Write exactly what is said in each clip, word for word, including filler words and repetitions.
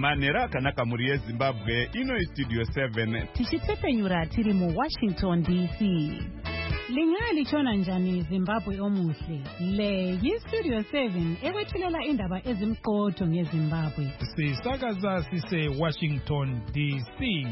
Manera akanaka muri yeZimbabwe ino iStudio seven tichitsepenyura tiri mu Washington D C. Lingali chona njani Zimbabwe omuhle. Le yiStudio seven ekwethulela indaba ezimqotho ngeZimbabwe. Sisakaza sise Washington D C.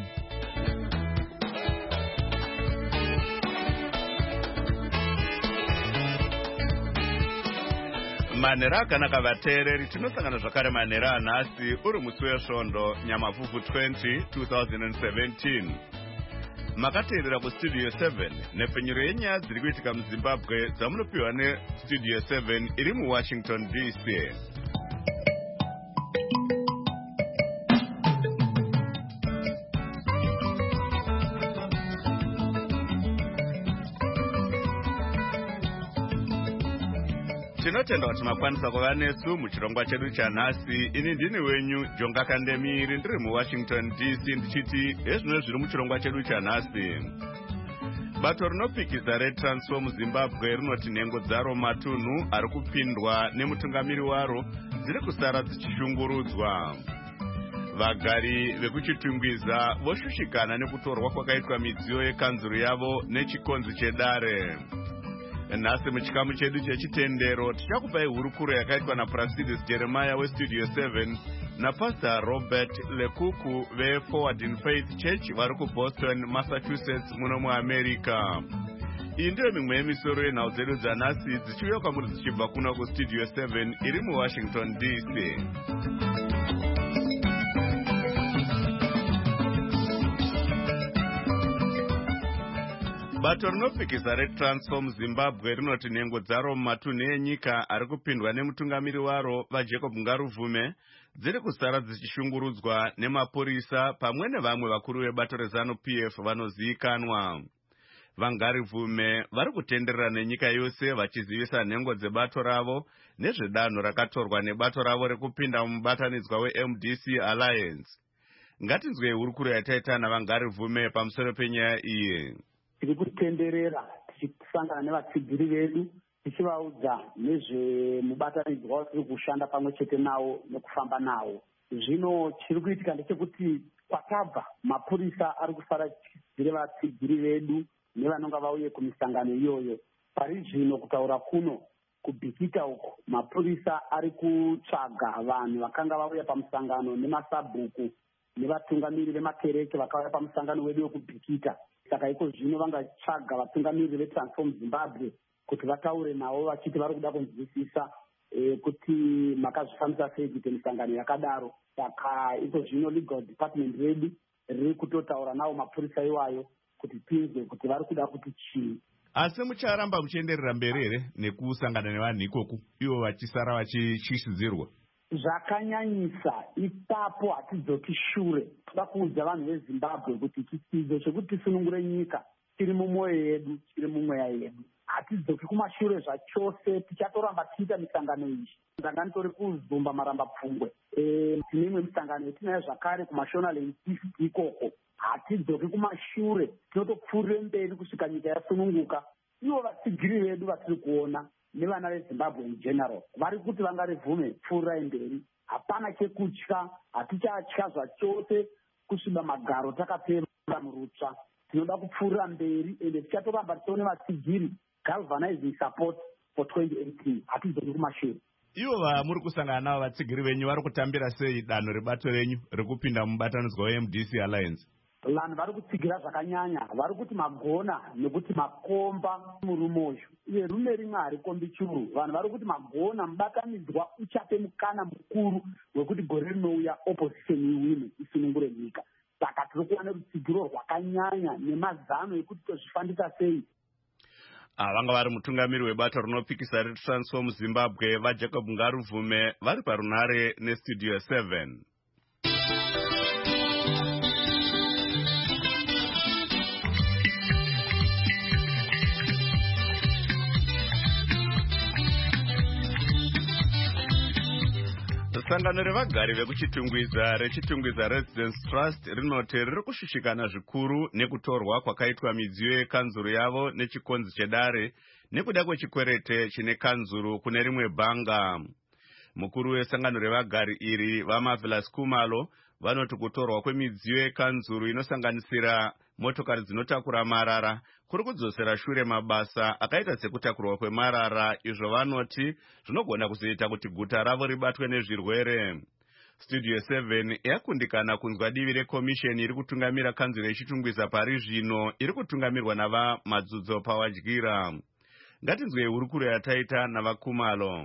Manera akanaka vateereri tinosangana zvakare manera anhasi uri musi wesvondo Nyamavhuvhu twenty twenty seventeen. Makateerera kuStudio seven nepfenyuro yenyaya dziri kuitika muZimbabwe dzamunopiwa neStudio seven iri muWashington D C. Tinotenda kuti makwanisa kuva nesu muchirongwa chedu chanhasi. Ini ndini wenyu Jonga Kandemiri ndiri muWashington D C ndichiti ezvino zviri muchirongwa chedu chanhasi. Bato rinopikisa reTransform Zimbabwe rinoti nhengo dzaro matunhu ari kupindwa nemutungamiri waro dziri kusara dzichishungurudzwa. Vagari vekuchitungwiza voshushikana nekutorwa kwakaitwa midziyo yekanzuru yavo nechikonzi chedare. Nhasi muchikamu chedu chechitendero tichakupai hurukuro yakaitwa naPrasidis Jeremiah weStudio seven naPastor Robert Lekuku veForward in Faith Church vari kuBoston, Massachusetts muno muAmerica. Iyi ndiyo mimwe yemisoro yenhau dzedu dzanhasi dzichiuya kwamuri dzichibva kuno kuStudio seven iri muWashington D C. Bato rinopikisa reTransform Zimbabwe rinoti nhengo dzaro mumatunhu enyika ari kupindwa nemutungamiri waro vaJacob Ngaruvume dziri kusara dzichishungurudzwa nemapurisa pamwe nevamwe vakuru vebato reZANU-P F vanozivikanwa. VaNgaruvume vari kutenderera nenyika yose vachizivisa nhengo dzebato ravo nezvedanho rakatorwa nebato ravo rekupinda mumubatanidzwa weM D C Alliance. Ngatinzwei hurukuro yataita navaNgaruvume pamusoro penyaya iyi. Tiri kutenderera tichisangana nevatsigiri vedu tichivaudza nezvemubatanidzwa watiri kushanda pamwe chete nawo nekufamba nawo. Zvino chiri kuitika ndechekuti kwatabva mapurisa ari kufara chidzire vatsigiri vedu nevanonga vauye kumisangano iyoyo. Pari zvino kutaura kuno kubhikita uko mapurisa ari kutsvaga vanhu vakanga vauya pamusangano nemasabhuku nevatungamiri vemakereke vakauya pamusangano wedu wekubhikita. Saka iko zvino vangatsvaga vatungamiriri veTransform Zimbabwe kuti vataure navo vachiti vari kuda kunzwisisa e, kuti makazvifambisa sei kuite misangano yakadaro. Saka iko zvino legal department redu riri kutotaura navo mapurisa iwayo kuti tinzwe kuti vari kuda kuti chii. Asi mucharamba muchienderera mberi here nekusangana nevanhu ikoku ivo vachisara vachishisidzirwa? Zvakanyanyisa ipapo hatidzoki shure. Toda kuudza vanhu veZimbabwe kuti chisidzo chekuti tisunungure nyika chiri mumwoyo yedu, chiri mumweya yedu. Hatidzoki kumashure zvachose, tichatoramba tichiita misangano iyi. Ndanga nditori kuzumba maramba pfungwe. E, tine imwe misangano yetinayo zvakare kuMashonaland East ikoko. Hatidzoki kumashure, tinotopfuurire mberi kusvika nyika yasununguka. Ivo vatsigiri vedu vatiri kuona nevana veZimbabwe in general vari kuti vaNgaruvume pfuurai mberi. Hapana chekutya, hatichatya zvachose kusviba magaro takapera murutsva. Tinoda kupfuurira mberi ende tichatoramba tichiona vatsigiri galvanizing support for twenty eighteen. Hatidzoki kumashure. Ivo vamuri kusangana navo vatsigiri venyu vari kutambira sei danho rebato renyu rekupinda mubatanidzwa weM D C Alliance? Vanhu vari kutsigira zvakanyanya, vari kuti magona nekuti makomba murume uyu. Iye rume rimwe harikombi churu. Vanhu vari kuti magona mubatanidzwa uchape mukana mukuru wekuti gore rinouya opposition iwine isunungure nyika. Saka tiri kuona rutsigiro rwakanyanya nemazano ekuti tozvifambisa sei. Vanga vari mutungamiri webato rinopikisa reTransform Zimbabwe vaJacob Ngaruvume vari parunare neStudio seven. Sangano revagari vekuchitungwiza rechitungwiza Residence Trust rinoti riri kushushikana zvikuru nekutorwa kwakaitwa midziyo yekanzuru yavo nechikonzi chedare nekuda kwechikwerete chine kanzuru kune rimwe bhanga. Mukuru wesangano revagari iri vaMarvelous Khumalo vanoti kutorwa kwemidziyo yekanzuru inosanganisira motokari dzinotakura marara kuri kudzosera shure mabasa akaita sekutakurwa kwemarara, izvo vanoti zvinogona kuzoita kuti guta ravo ribatwe nezvirwere. Studio seven yakundikana kunzwa divi rekomisheni iri kutungamira kanzuro yechitungwiza pari zvino iri kutungamirwa navaMadzudzo Pawadyira. Ngatinzwe hurukuro yataita navaKhumalo.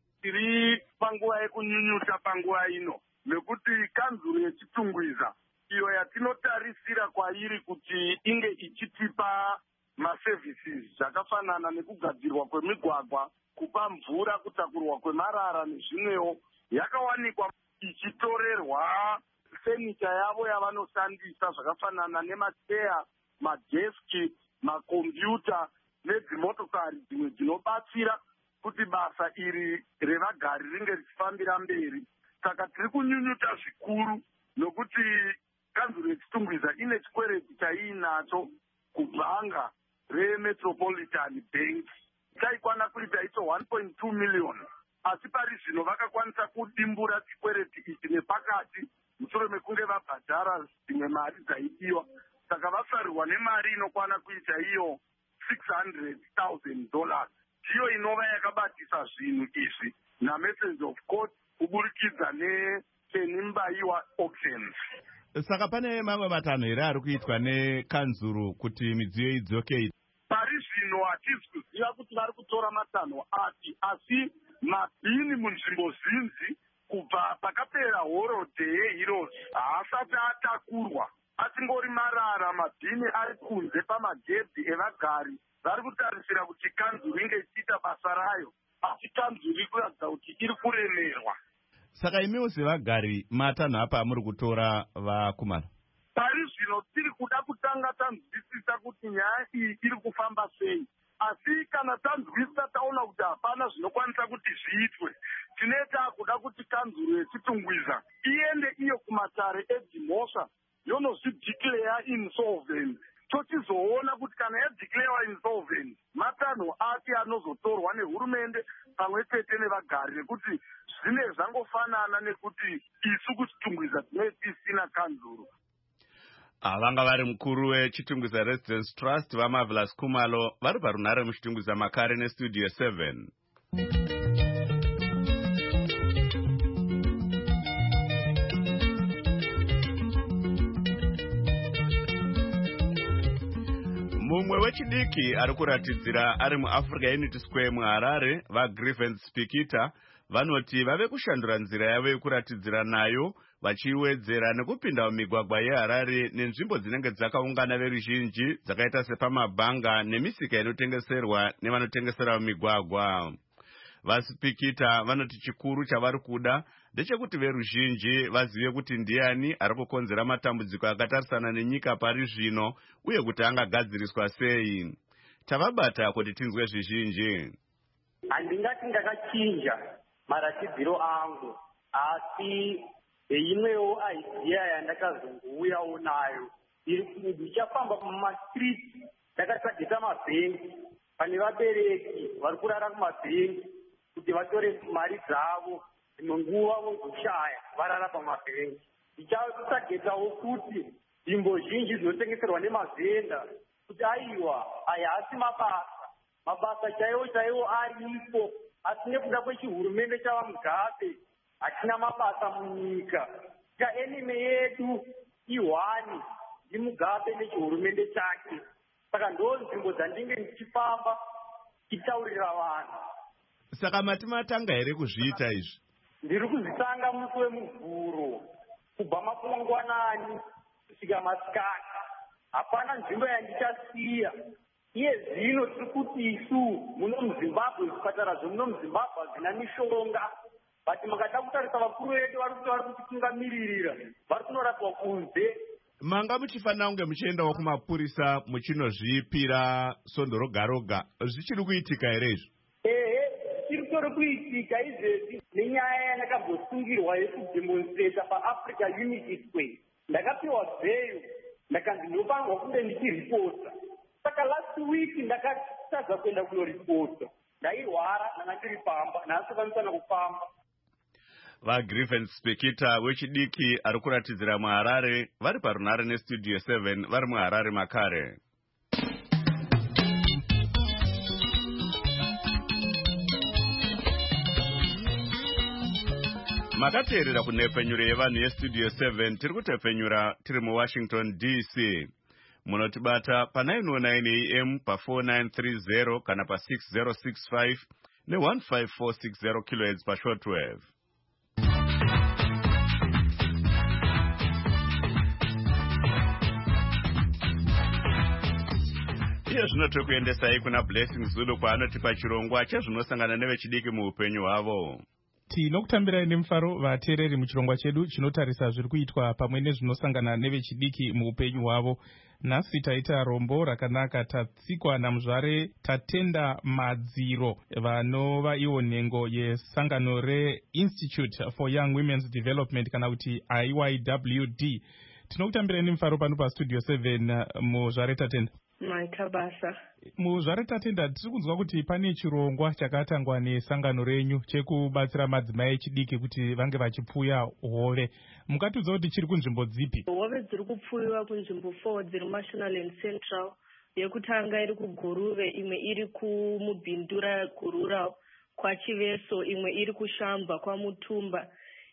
Tiri panguva yekunyunyuta panguva ino nekuti kanzuro yechitungwiza iyo yatinotarisira kwairi kuti inge ichitipa maservices zvakafanana nekugadzirwa kwemigwagwa, kupa mvura, kutakurwa kwemarara nezvimwewo, yakawanikwa ichitorerwa fenicha yavo yavanoshandisa zvakafanana nemacheya, madeski, makombiyuta nedzimotokari dzimwe dzinobatsira kuti basa iri revagari ringe richifambira mberi. Saka tiri kunyunyuta zvikuru nokuti kanzuro yechitungwiza ine chikwereti chaiinacho kubhanga reMetropolitan Bank chaikwana kuita icho one point two million, asi pari zvino vakakwanisa kudimbura chikwereti ichi nepakati mushure mekunge vabhadhara dzimwe mari dzaidiwa. Saka vasarirwa nemari inokwana kuita iyo six hundred thousand dollars, ndiyo inova yakabatisa zvinhu izvi namessage of court kuburikidza neChenimbayiwa auctions. Saka pane mamwe matanho here ari kuitwa nekanzuro kuti midziyo idzoke? Pari zvino hatisi kuziva kuti vari kutora matanho api, asi mabhini munzvimbo zhinji kubva pakapera horodhe yeHeroes haasati atakurwa, asingori marara. Mabhini ari kunze pamagedhi evagari. Vari kutarisira kuti kanzuro inge ichiita basa rayo, asi kanzuro iri kuratidza kuti iri kuremerwa. Saka imiwo sevagari matanho apa amuri kutora vaKhumalo? Pari zvino tiri kuda kutanga tanzwisisa kuti nyaya iyi iri kufamba sei, asi kana tanzwisisa taona kuti hapana zvinokwanisa kuti zviitwe, tineta kuda kuti kanzuro yechitungwiza iende iyo kumatare edzimhosva yonozvideclare insolvent. Tochizoona kuti kana yadeclare insolvent matanho ati anozotorwa nehurumende pamwe chete nevagari, nekuti zvine zvangofanana nekuti isu kuchitungwiza tinenge tisina kanzuro. Vanga vari mukuru wechitungwiza Residence Trust vaMarvelous Khumalo vari parunhare muchitungwiza makare neStudio seven. Mumwe wechidiki ari kuratidzira ari muAfrica Unity Square muHarare, vaGrievance Speaker vanoti vave kushandura nzira yavo yekuratidzira nayo vachiwedzera nekupinda mumigwagwa yeHarare nenzvimbo dzinenge dzakaungana veruzhinji dzakaita sepamabhanga nemisika inotengeserwa nevanotengesera mumigwagwa. Vaspikita vanoti chikuru chavari kuda ndechekuti veruzhinji vazive kuti ndiani ari kukonzera matambudziko akatarisana nenyika pari zvino uye kuti angagadziriswa sei. Tavabata kuti tinzwe zvizhinji. Handingati ndakachinja maratidziro angu, asi imwewo idea yandakazongouyawo nayo iri kuti ndichafamba mumastriti ndakatageta mabhengi pane vabereki vari kurara kumabhengi kuti vatore mari dzavo, imwe nguva vozoshaya varara pamabhengi. Ndichatsagetawo kuti nzvimbo zhinji dzinotengeserwa nemavhenda kuti aiwa aya hasi mabasa, mabasa chaiwo chaiwo aripo, asi nekuda kwechihurumende chava Mugabe hatina mabasa munyika. Ka enime yedu ihwani ndiMugabe nechihurumende chake. Saka ndo nzvimbo dzandinge ndichifamba tichitaurira vanhu. Saka mati matanga here kuzviita izvi? Ndiri kuzvitanga musi wemuvhuro kubva mapungwanani kusvika masikati. Hapana nzvimbo yandichasiya. Iye zvino tiri kuti isu muno muZimbabwe, zvipatara zvemuno muZimbabwe hazvina mishonga. Bati makada kutarisa vakuru vedu vari kuti vari kutitungamirira, vari kunorapwa kunze. Manga muchifanira kunge muchiendawo kumapurisa muchinozvipira sondo roga roga, zvichiri kuitika here izvi? Ehe, chiri tori kuitika izvezvi nenyaya yandakambosungirwa yekudemonstrata paAfrica Unity Square. Ndakapiwa bheyo, ndakanzi ndinofanirwa kunge ndichiripota. Saka last week ndakatadza kuenda kunoripota. Ndairwara, ndanga ndiri pamba, nhasi vanisana kufamba. vagrievance speaker wechidiki ari kuratidzira muHarare vari parunare nestudio seven vari muHarare makare. Makateerera kunhepfenyuro yevanhu yestudio seven tiri kutepfenyura tiri muWashington D C. Munotibata pa nine oh nine A M pa four nine three zero kana pa six zero six five ne one five four six zero kilohertz pa shortwave. Iye zvino tikuendesai kuna Blessing Zulu kwaanotipa chirongwa chezvinosangana nevechidiki muupenyu hwavo. Tinokutambirai nemufaro vateereri muchirongwa chedu chinotarisa zviri kuitwa pamwe nezvinosangana nevechidiki muupenyu hwavo. Nhasi taita rombo rakanaka, tatsikwa namuzvare tatenda madziro vanova iwo nhengo yesangano reInstitute for Young Women's Development kana kuti I Y W D. Tinokutambirai nemufaro pano pastudio seven muzvare tatenda. Maita basa. Muzvare tatenda tiri kunzwa kuti pane chirongwa chakatangwa nesangano renyu chekubatsira madzimai echidiki kuti vange vachipfuya hove. Mukatiudza kuti chiri kunzvimbo dzipi? Hove dziri kupfuyiwa kunzvimbo four dziri Mashonaland Central. Yekutanga iri kuGuruve, imwe iri kumubhindura Rural kwaChiveso, imwe iri kuShamba kwaMutumba,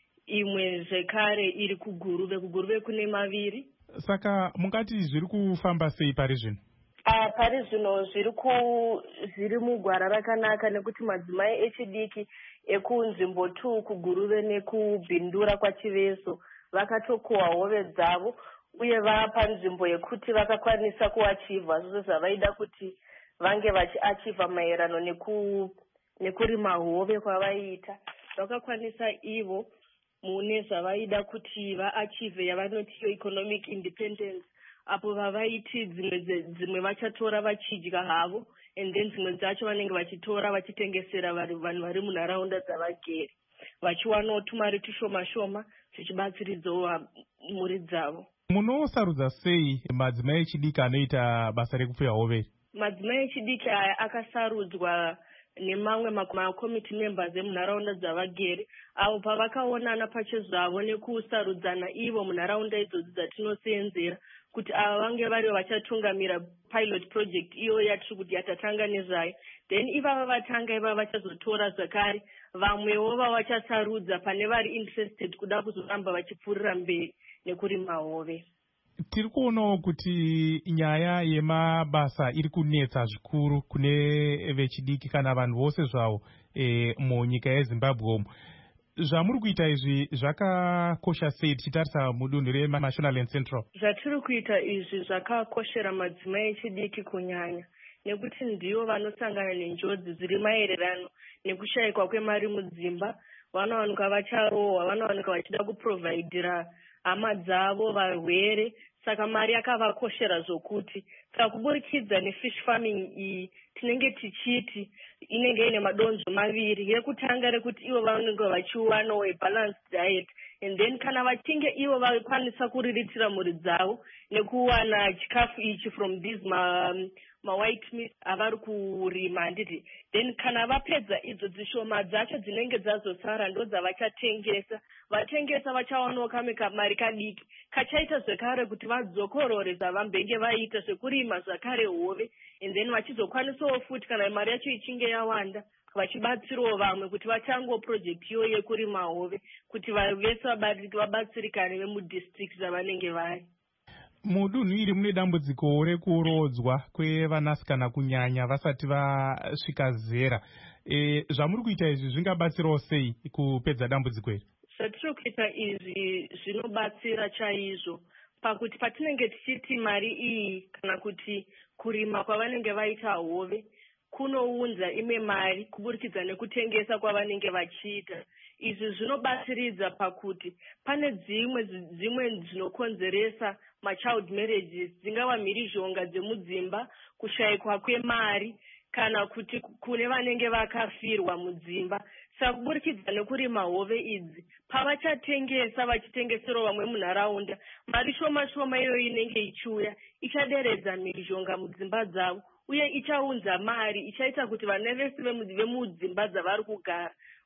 imwe zvekare iri kuGuruve. kuGuruve kune maviri. Saka mungati zviri kufamba sei pari zvino? Ah, pari zvino zviri ku zviri mugwara rakanaka nekuti madzimai echidiki ekunzvimbo two kuGuruve nekubhindura kwaChiveso vakatokohwa hove dzavo uye vapa nzvimbo yekuti vakakwanisa kuachivha zvose zvavaida kuti vange vachiachivha maerano neku nekurima hove kwavaiita. Vakakwanisa ivo mune zvavaida kuti vaachivhe yavanoti economic independence, apo vavaiti dzimwe dzimwe vachatora vachidya havo and then dzimwe dzacho vanenge vachitora vachitengesera vanhu vari munharaunda dzavagere vachiwanawo tumari tushoma shoma zvichibatsiridzawo mhuri dzavo. Munosarudza sei madzimai echidiki anoita basa rekupfuya hove? Madzimai echidiki aya akasarudzwa nemamwe makomiti members emunharaunda dzavagere avo pavakaonana pachezvavo nekusarudzana ivo munharaunda idzodzo dzatinosenzera kuti ava vange vari vachatungamira pilot project iyo yatiri kuti yatatanga nezvayo, then ivava vatanga ivava vachazotora zvakare vamwewo vavachasarudza pane vari interested kuda kuzoramba vachipfuurira mberi nekurima hove. Tiri kuonawo kuti nyaya yemabasa iri kunetsa zvikuru kune vechidiki kana vanhu vose zvavo e, munyika yeZimbabwe umo. Zvamuri kuita izvi zvakakosha sei tichitarisa mudunhu reMashonaland Central? Zvatiri kuita izvi zvakakoshera madzimai echidiki kunyanya nekuti ndivo vanosangana nenjodzi dziri maererano nekushayikwa kwemari mudzimba. Vanowanika vacharohwa, vanowanika vachida kuprovhaidhira hama dzavo varwere, saka mari yakavakoshera zvokuti saka kuburikidza nefish farming iyi tinenge tichiti inenge ine madonzvo maviri. Yekutanga rekuti ivo vanenge vachiwanawo balanced diet and then kana vachinge ivo vakwanisa kuriritira mhuri dzavo nekuwana chikafu ichi from these ma, ma white meat avari kurima handiti, then kana vapedza idzo dzishoma dzacho dzinenge dzazosara ndo dzavachatengesa. Vatengesa vachawanawo kamwe kamari kadiki kachaita zvekare kuti vadzokorore zvavambenge vaita zvekurima zvakare hove and then vachizokwanisawo futi kana mari yacho ichinge yawanda vachibatsirawo vamwe kuti vatangewo project iyo yekurima hove kuti vese vabatsirikane vemudistrict zvavanenge vari. Mudunhu iri mune dambudziko rekurodzwa kwevanasikana kunyanya vasati vasvika zera. E, zvamuri kuita izvi zvingabatsirawo sei kupedza dambudziko iri? Zvatiri kuita izvi zvinobatsira chaizvo pakuti patinenge tichiti mari iyi kana kuti kurima kwavanenge vaita hove kunounza imwe mari kuburikidza nekutengesa kwavanenge vachiita. Izvi zvinobatsiridza pakuti pane dzimwe dzimwe dzinokonzeresa machild marriages, dzingava mhirizhonga dzemudzimba, kushayikwa kwemari kana kuti kune vanenge vakafirwa mudzimba. Saka kuburikidza nekurima hove idzi pavachatengesa vachitengesero vamwe munharaunda, mari shoma shoma iyoyo inenge ichiuya ichaderedza mhirizhonga mudzimba dzavo uye ichaunza mari ichaita kuti vana vese vemudzimba dzavari kugara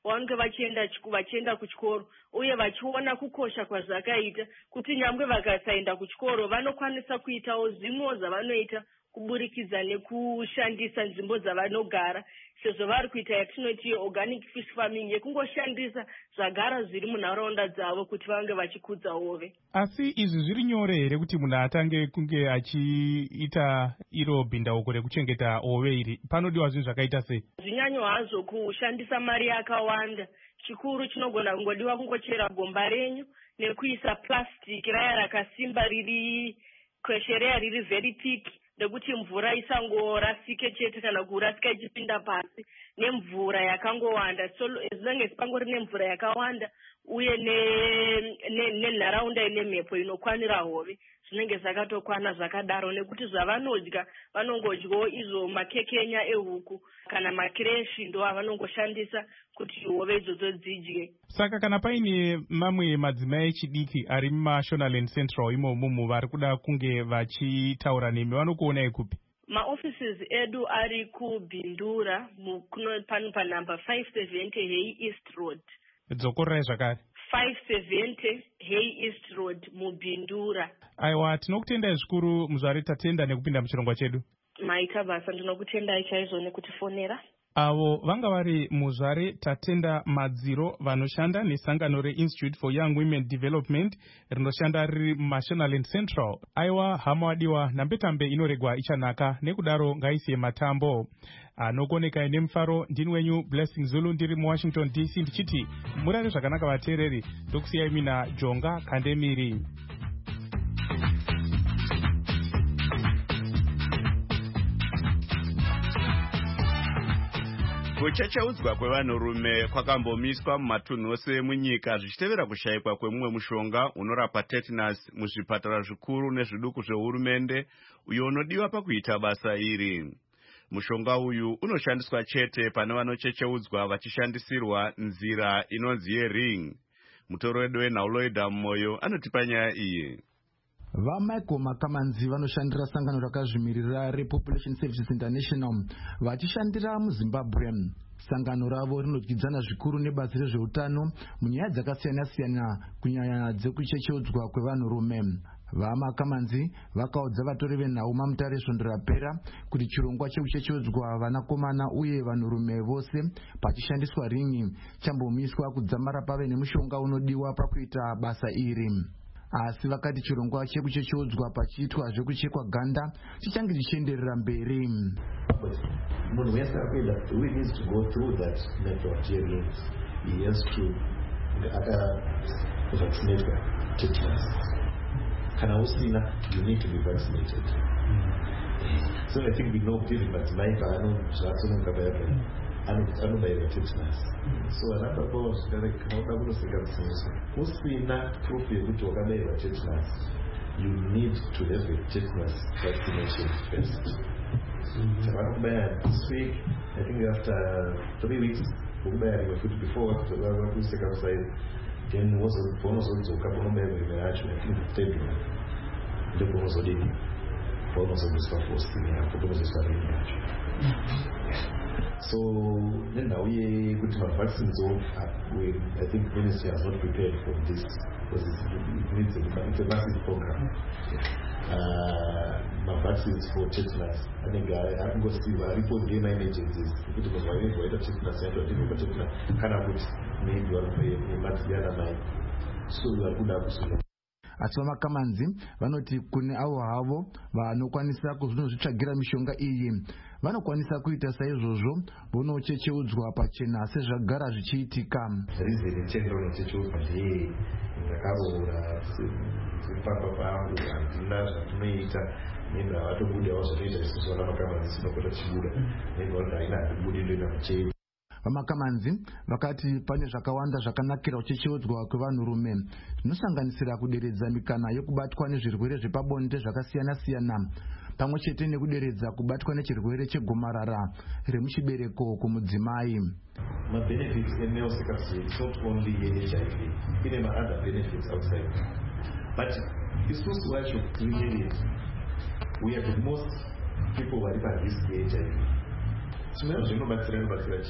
vange vachienda vachienda kuchikoro uye vachiona kukosha kwazvakaita kuti nyangwe vakasaenda kuchikoro vanokwanisa kuitawo zvimwewo zvavanoita kuburikidza nekushandisa nzvimbo dzavanogara sezvo vari kuita yatinoti organic fish farming yekungoshandisa zvagara zviri munharaunda dzavo kuti vange vachikudza hove. Asi izvi zviri nyore here kuti munhu atange kunge achiita iro bhindauko rekuchengeta hove iri? Panodiwa zvinhu zvakaita sei? Zvinyanyo hazvo kushandisa mari yakawanda. Chikuru chinogona kungodiwa kungochera gomba renyu nekuisa plastic raya rakasimba riri kweshereya riri very thick nekuti mvura isangorasike chete kana kurasika ichipinda pasi nemvura yakangowanda. So zvinenge sipangori nemvura yakawanda uye nenharaunda ine mhepo inokwanira hove zvinenge zvakatokwana zvakadaro nekuti zvavanodya vanongodyawo izvo makekenya ehuku kana makireshi ndo avanongoshandisa kuti hove idzodzo dzidye. Saka kana paine mamwe madzimai echidiki ari muMashonaland Central imomo vari kuda kunge vachitaura nemi vanokuonai kupi? Maoffices edu ari kubhindura pano panumber five seventy Hay East Road. Dzokorai zvakare. five seventy Hay East Road mubhindura. Aiwa, tinokutendai zvikuru muzvare tatenda nekupinda muchirongwa chedu. Maita basa, ndinokutendai chaizvo nekutifonera. Avo vanga vari muzvare tatenda Madziro vanoshanda nesangano reInstitute for Young Women Development rinoshanda riri muMashonaland Central. Aiwa hama wadiwa, nambetambe inoregwa ichanaka, nekudaro ngaisiye matambo. Anokonekai nemufaro, ndini wenyu Blessing Zulu ndiri muWashington D C ndichiti murare zvakanaka vateereri, ndokusiyai mina Jonga Kandemiri. Kuchecheudzwa kwevanhurume kwakambomiswa mumatunhu ose munyika zvichitevera kushayikwa kwemumwe mushonga unorapa tetanus muzvipatara zvikuru nezviduku zvehurumende uyo unodiwa pakuita basa iri. Mushonga uyu unoshandiswa chete pane vanochecheudzwa vachishandisirwa nzira inonzi yering. Mutoro wedu weNauloida Moyo anotipa nyaya iyi. VaMichael Makamanzi vanoshandira sangano rakazvimirira rePopulation Services International vachishandira muZimbabwe. Sangano ravo rinodyidzana zvikuru nebasa rezveutano munyaya dzakasiyana-siyana kunyanya dzekuchecheudzwa kwevanhurume. VaMakamanzi vakaudza vatori venhau mamutare svondo rapera kuti chirongwa chekuchecheudzwa vanakomana uye vanhurume vose pachishandiswa ringi chambomiswa kudzamara pave nemushonga unodiwa pakuita basa iri. Asi vakati chirongwa chekuchecheudzwa pachiitwa zvekuchekwa ganda chichange chichienderera mberi. Munhu wese akuenda we needs to go through that method here. He has to vaccinate tetanus. Kana usina, you need to be vaccinated. So I think we know during that life I know Jackson Kabera anobairwa tetanus. So another boss kana uda kunoseka musinzo usina proof yekuti wakabairwa tetanus, you need to have a tetanus vaccination first. Vanokubaya this week, I think after three weeks ukubaya futhi before kuseka kuside, then unozodzoka unobairwa imwe yacho I think February ndipo unozodini unozobviswa fostini yako unozobviswa rini yacho. So then now we put my vaccines on. We, I think the ministry has not prepared for this because it needs a, it's a massive program. Uh, my vaccines for tetanus. I think I, I can go see my report game agencies. It was my way for tetanus. I think about tetanus. Can I put maybe one a month the other night? So we are good at it. Asi vaMakamanzi vanoti kune avo havo vanokwanisa kuzvitsvagira mishonga iyi vanokwanisa kuita saizvozvo vonochecheudzwa pachena sezvagara zvichiitika. Rizini chete unochecheudzwa ndeye ndakaroora zviripamba pangu handina zvatinoita nemi havatobudawo zvanoita isusu vanaMakamanzi sinokota tichibuda nemi vanoti haina handibudi ndoenda muchei. VaMakamanzi vakati pane zvakawanda zvakanakira kuchecheudzwa kwevanhurume zvinosanganisira kuderedza mikana yokubatwa nezvirwere zvepabonde zvakasiyana-siyana pamwe chete nekuderedza kubatwa nechirwere chegomarara remuchibereko kumudzimai. Mabenefits emale circumcision is not only H I V, ine ma-other benefits outside. But isusu wacho clearly we have the most people vari parisk H I V. Chimwe zvinobatsira inobatsira chii?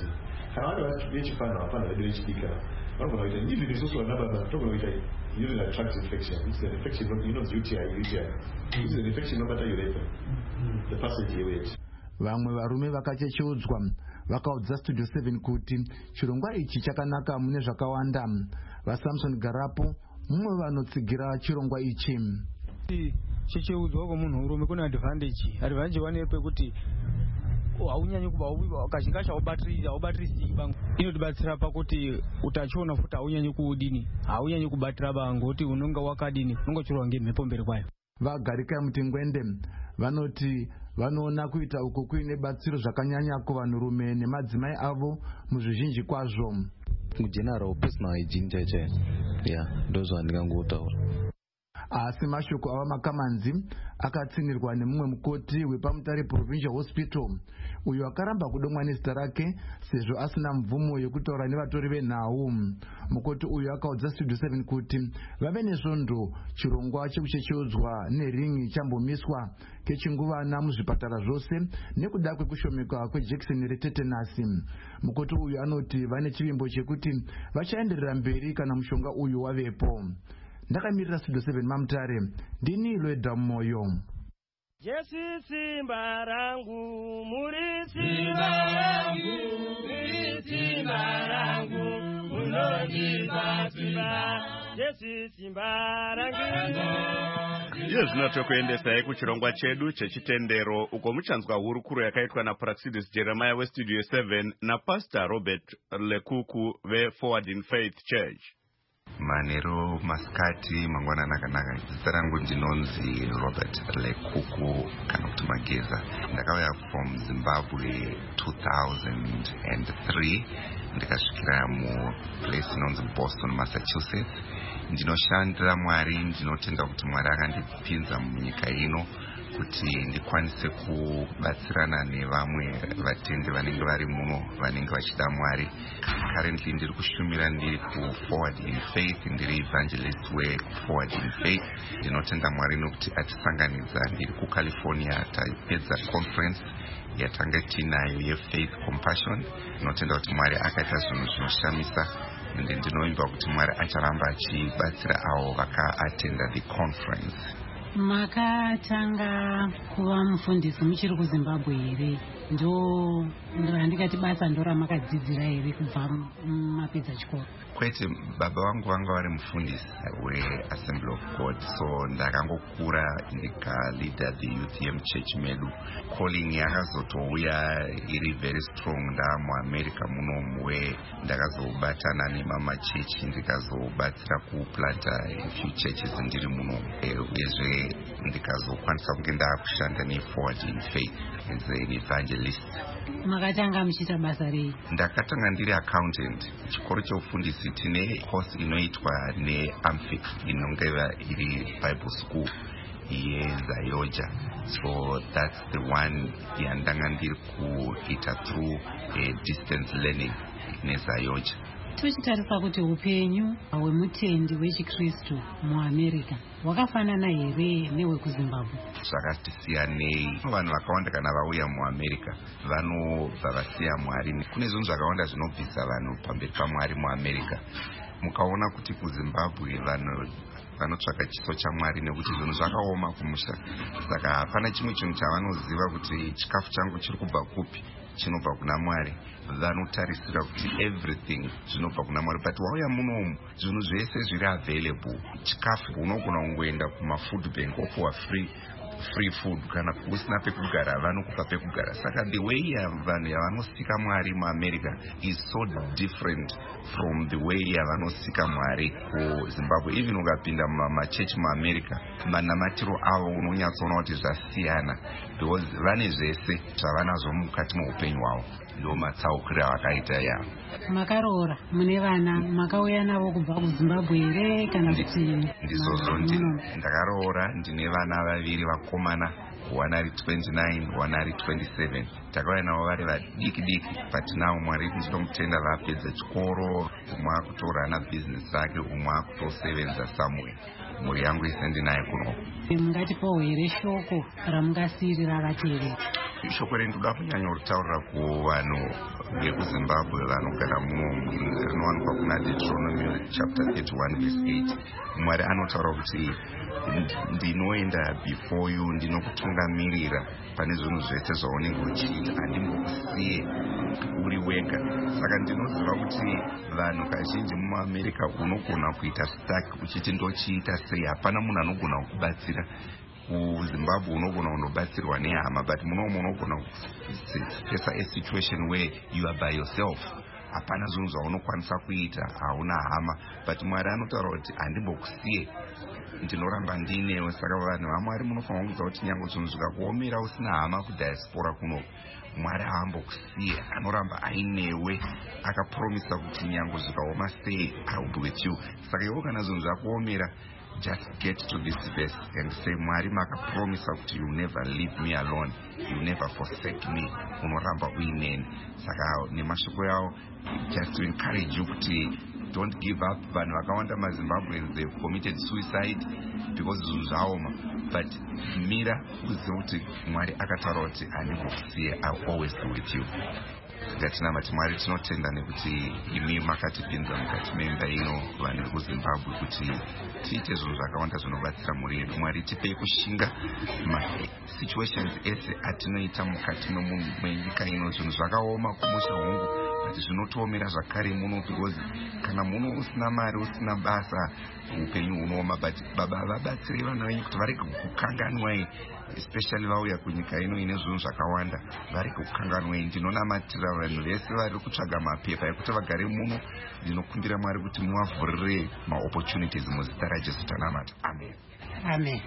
kana vana vechifana vapana vedu vechidika vanogona kuita even is also another that togona kuita urinary tract infection. It's an infection, you know, U T I, U T I. It's an infection no matter your rape. The passage you wait. Vamwe varume vakachecheudzwa vakaudza Studio seven kuti chirongwa ichi chakanaka mune zvakawanda. VaSamson Garapo mumwe vanotsigira chirongwa ichi. Checheudzwa kwomunhu murume kune advantage. Advantage one yepekuti haunyanyi kuba kazhinji chaubatirira aubatirisi bangu inotibatsira pakuti utachiona futi haunyanyi kudini haunyanyi kubatira bangu kuti unonga wakadini unonga chirwa ngemhepo mberi kwayo. Vagarika muTingwende vanoti vanoona kuita uko kuine batsiro zvakanyanya kuvanhurume nemadzimai avo muzvizhinji kwazvo. General personal hygiene chache yeah those one ndingangotaura. Asi mashoko ava Makamanzi akatsinirwa nemumwe mukoti wePamutare Provincial Hospital uyo akaramba kudomwa nezita rake sezvo asina mvumo yekutaura nevatori venhau. Mukoti uyo akaudza Studio seven kuti vave nesvondo chirongwa chekuchecheudzwa neringi chambomiswa kechinguvana muzvipatara zvose nekuda kwekushomeka kwejekiseni retetenasi. Mukoti uyo anoti vane chivimbo chekuti vachaenderera mberi kana mushonga uyu wavepo. Ndakamirira Studio seven Mamutare ndini Lwedha Moyo. Jesu simba rangu muri simba rangu muri simba rangu unonipa simba Jesu simba rangu. Iyo zvinotokuendesai kuchirongwa chedu chechitendero uko muchanzwa hurukuro yakaitwa naPraxidis Jeremiah weStudio seven naPastor Robert Lekuku veForwarding Faith Church. Manero maskati mangwanana akanaka. Zita rangu ndinonzi Robert Lekuku kana kuti Mageza. Ndakauya from Zimbabwe two thousand three ndikasvikira mu place inonzi Boston, Massachusetts. Ndinoshandira Mwari, ndinotenda kuti Mwari akandipinza munyika ino kuti ndikwanise kubatsirana nevamwe vatendi vanenge vari muno vanenge vachida Mwari. Currently ndiri kushumira ndiri ku Forwarding Faith, ndiri evangelist we Forwarding Faith. Ndinotenda Mwari nokuti atisanganidza. Ndiri ku California tapedza conference yatanga tinayo yeFaith Compassion. Ndinotenda kuti Mwari akaita zvinhu zvinoshamisa. Ende ndinoimba kuti Mwari acharamba achibatsira avo vakaattenda the conference. Makatanga kuva mufundisi muchiri kuZimbabwe here? Ndo ndikati basa ndo ramakadzidzira here kubva mapedza chikoro? Kwete, baba vangu vanga vari mufundisi weAssembly of God, so ndakangokura ndikaleader the U T M church medu. Calling yakazotouya iri very strong nda muAmerica muno we ndakazobatana nemama church ndikazobatsira kuplanta a few churches ndiri muno. Uyezve ndikazokwanisa kunge ndakushanda neForwarding Faith as an evangelist. Makatanga muchiita basa rei? Ndakatanga ndiri accountant. Chikoro cheufundisi tine course inoitwa neAmfix inongeva iri Bible School yeZayoja. So that's the one yandanga ndiri kuita through a distance learning neZayoja. Tuchitarisa kuti upenyu hwemutendi wechikristu muAmerica hwakafanana here nehwekuZimbabwe? Zvakati siyanei. Vanhu vakawanda kana vauya muAmerica vanobva vasiya Mwari. Kune zvinhu zvakawanda zvinobvisa vanhu pamberi paMwari muAmerica. Mukaona kuti kuZimbabwe vanhu vanotsvaka chiso chaMwari nekuti zvinhu zvakaoma kumusha. Saka hapana chimwe chinhu chavanoziva kuti chikafu changu chiri kubva kupi, chinobva kuna Mwari. Vanotarisira kuti everything zvinobva kuna Mwari. But wauya munomu zvinhu zvese zviri available. Chikafu unogona kungoenda kumafood bank opowa free free food kana kusina pekugara vanokupa pekugara. Saka the way yavanhu yavanosika Mwari muAmerica is so different from the way yavanosika Mwari kuZimbabwe. Even ukapinda mumachurch muAmerica manamatiro avo unonyatsoona kuti zvasiyana because vane zvese zvavanazvo mukati muupenyu hwavo. Ndo matsaukiro avakaita ya. Makaroora mune vana makauya navo kubva kuZimbabwe here kana kuti? Ndizvozvo ndakaroora. Ndine vana vaviri vakomana, one ari twenty-nine, one ari twenty-seven. Takauya navo vari vadiki diki, but now Mwari ndinomutenda vapedza chikoro. Umwe akutorana business rake, umwe akutosevenza somewhere. mhuri yangu ise ndinaye kuno. Mungatipawo here shoko ramungasiyirira vateereri? Shoko rendoda kunyanya kutaurira kuvanhu vekuzimbabwe vanogara muno rinowanikwa kuna Deuteronomy chapter thirty-one verse eight. Mwari anotaura kuti ndinoenda before you, ndinokutungamirira pane zvinhu zvese zvaunenge uchiita, handimbokusiye uri wega. Saka ndinoziva kuti vanhu kazhinji muAmerica unogona kuita stuck uchiti ndochiita sei, hapana munhu anogona kukubatsira. kuZimbabwe unogona kundobatsirwa nehama, but munomu unogona kupesa a situation where you are by yourself. Hapana zvinhu zvaunokwanisa kuita, hauna hama, but Mwari anotaura kuti handimbokusiye, ndinoramba ndinewe. Saka vanhu vaMwari munofanira kuziva kuti nyange zvinhu zvikakuomera usina hama kudiaspora kuno, Mwari haambokusiye, anoramba ainewe, akapromisa kuti nyange zvikaoma sei, I will be with you. Saka iwo kana zvinhu zvakuomera, just get to this verse and say, Mwari maka promise that you never leave me alone, you never forsake me, unoramba uineni. Saka nemashoko yao, just to encourage you kuti don't give up. Vanhu vakawanda maZimbabweans, they've committed suicide because zvaoma, but mira uzive kuti Mwari akataura kuti handimbokusiye, I will always be with you. Ngatinamati Mwari, tinotenda nekuti imi makatipinza mukati memba ino vanhu vekuZimbabwe kuti tiite zvinhu zvakawanda zvinobatsira mhuri yedu. Mwari, tipei kushinga masituations ese atinoita mukati menyika ino. Zvinhu zvakaoma kumusha hongu, kuti zvinotoomera zvakare muno, because kana muno usina mari, usina basa, upenyu unooma. But Baba, vabatsire vanhu venyu kuti varege kukanganwai, especially vauya kunyika ino ine zvinhu zvakawanda, varege kukanganwai. Ndinonamatira vanhu vese vari kutsvaga mapepa ekuti vagare muno. Ndinokumbira Mwari kuti muvavhurire maopportunities muzita raJesu tanamata. Amen. Amen.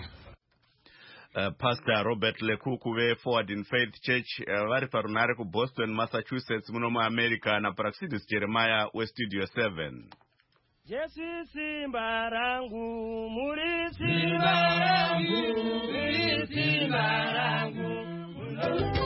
Uh, Pastor Robert Lekuku ve Forward in Faith Church uh, vari parunare ku Boston, Massachusetts muno muAmerica, na Praxidis Jeremiah we Studio seven. Jesu simba rangu, muri simba rangu, muri simba rangu.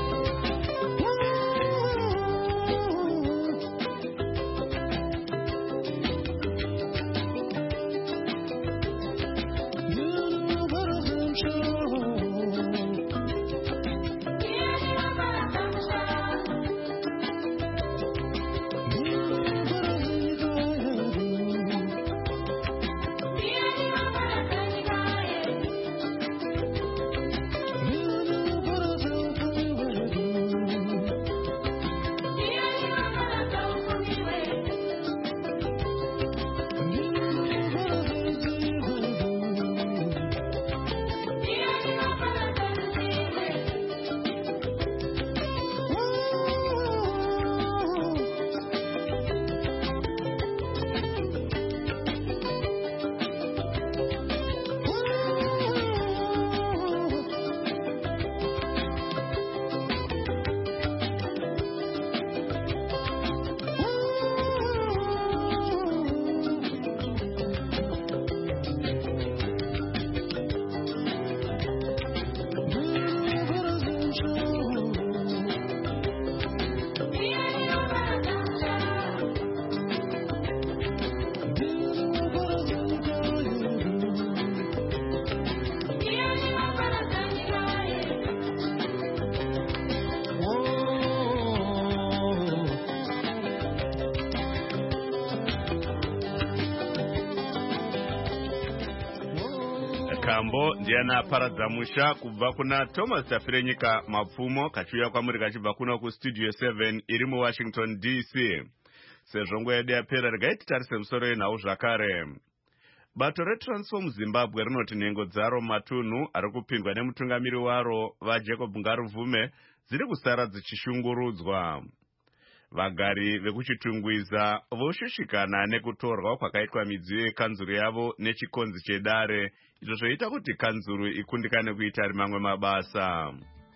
Kambo ndiana paradza musha kubva kuna Thomas Tafirenyika Mapfumo kachiuya kwamuri kachibva kuno ku Studio seven iri mu Washington D C. Sezvo nguva yedu yapera, regai titarise musoro yenhau zvakare. Bato reTransform Zimbabwe rinoti nhengo dzaro matunhu ari kupindwa nemutungamiri waro vaJacob Ngaruvume dziri kusara dzichishungurudzwa. Vagari vekuchitungwiza voshushikana nekutorwa kwakaitwa midziyo yekanzuru yavo nechikonzi chedare, izvo zvoita kuti kanzuru ikundikane kuita mamwe mabasa.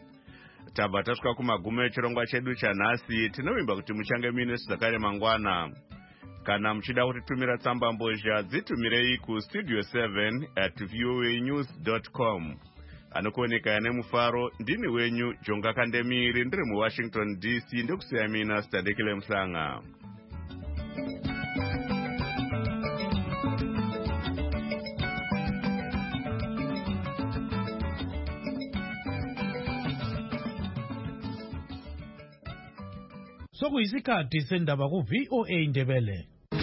Tabva tasvika kumagumo echirongwa chedu chanhasi. Tinovimba kuti muchange muine zvakare mangwana. Kana muchida kutitumira tsamba mbozha, dzitumirei ku studio seven at voa news dot com. Anokuoneka nemufaro, ndini wenyu Jonga Kandemiri, ndiri mu Washington D C, ndikusiya mina Stadekile Mhlanga. Sokuyisikhathi sendaba ku V O A Indebele.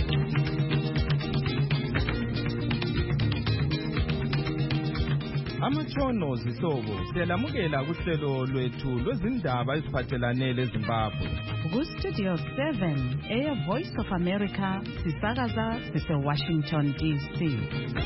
Amatshono zihlobo siyalamukela kuhlelo lwethu lwezindaba eziphathelane leZimbabwe. Ku Studio seven Air Voice of America sisakaza sise Washington D C.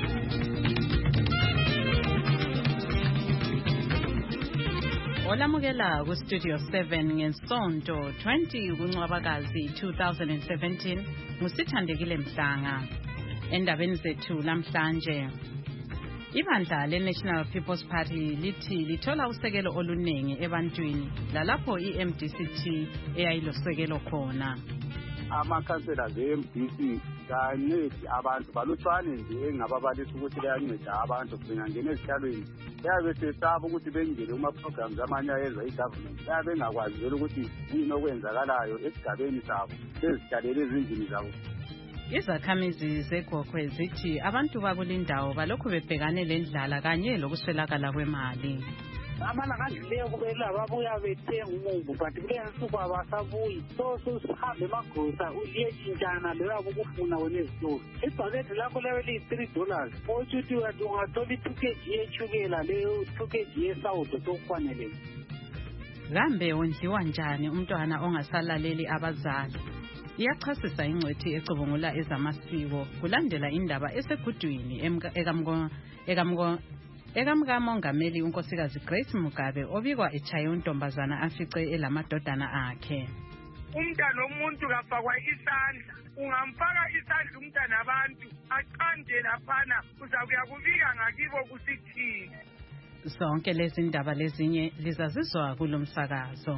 Olamukela ku Studio seven ngesonto twenty kuNcwabakazi two thousand seventeen ngusithandekile Mhlanga. Endabeni zethu lamhlanje, ibandla le-National People's Party lithi lithola usekelo oluningi ebantwini lalapho i-M D C T eyayilosekelo khona. Amakhansela ze-M D C kancedi abantu balutshwane nje engababalisa ukuthi bayanceda abantu bengangena ezihlalweni. Bayabe sesaba ukuthi bengene kuma-programs amanye ayenza i-government. Bayabe bengakwazi vele ukuthi yini okwenzakalayo esigabeni sabo, bezihlalele ezindlini zabo. Izakhamizi zeGokwe zithi abantu bakulindawo balokhu bebhekane lendlala kanye lokuswelakala kwemali. Amalanga adluleyo kubela babuya bethenga umumbu but kule nsuku abasabuyi. So sihambe emagrosa uliyetshintshana leyo abukufuna wena ezitolo. Ibhakethi lakho leyo liyi-three dollars. Otsho ukuthi ungathola i-two K G yetshukela leyo two K G yesawudo sokufanele. Kambe wondliwa njani umntwana ongasalaleli abazali? Iyachasisa ingcwethi ecubungula ezamasiko kulandela indaba esegudwini ekamgo ekamgo ekamkamongameli unkosikazi Grace Mugabe obikwa echaye untombazana afice elamadodana akhe. Umntana omuntu kafakwa isandla, ungamfaka isandla umntana abantu aqande laphana uzakuya kubika ngakibo kusithini. Zonke lezi ndaba lezinye lizazizwa kulomsakazo.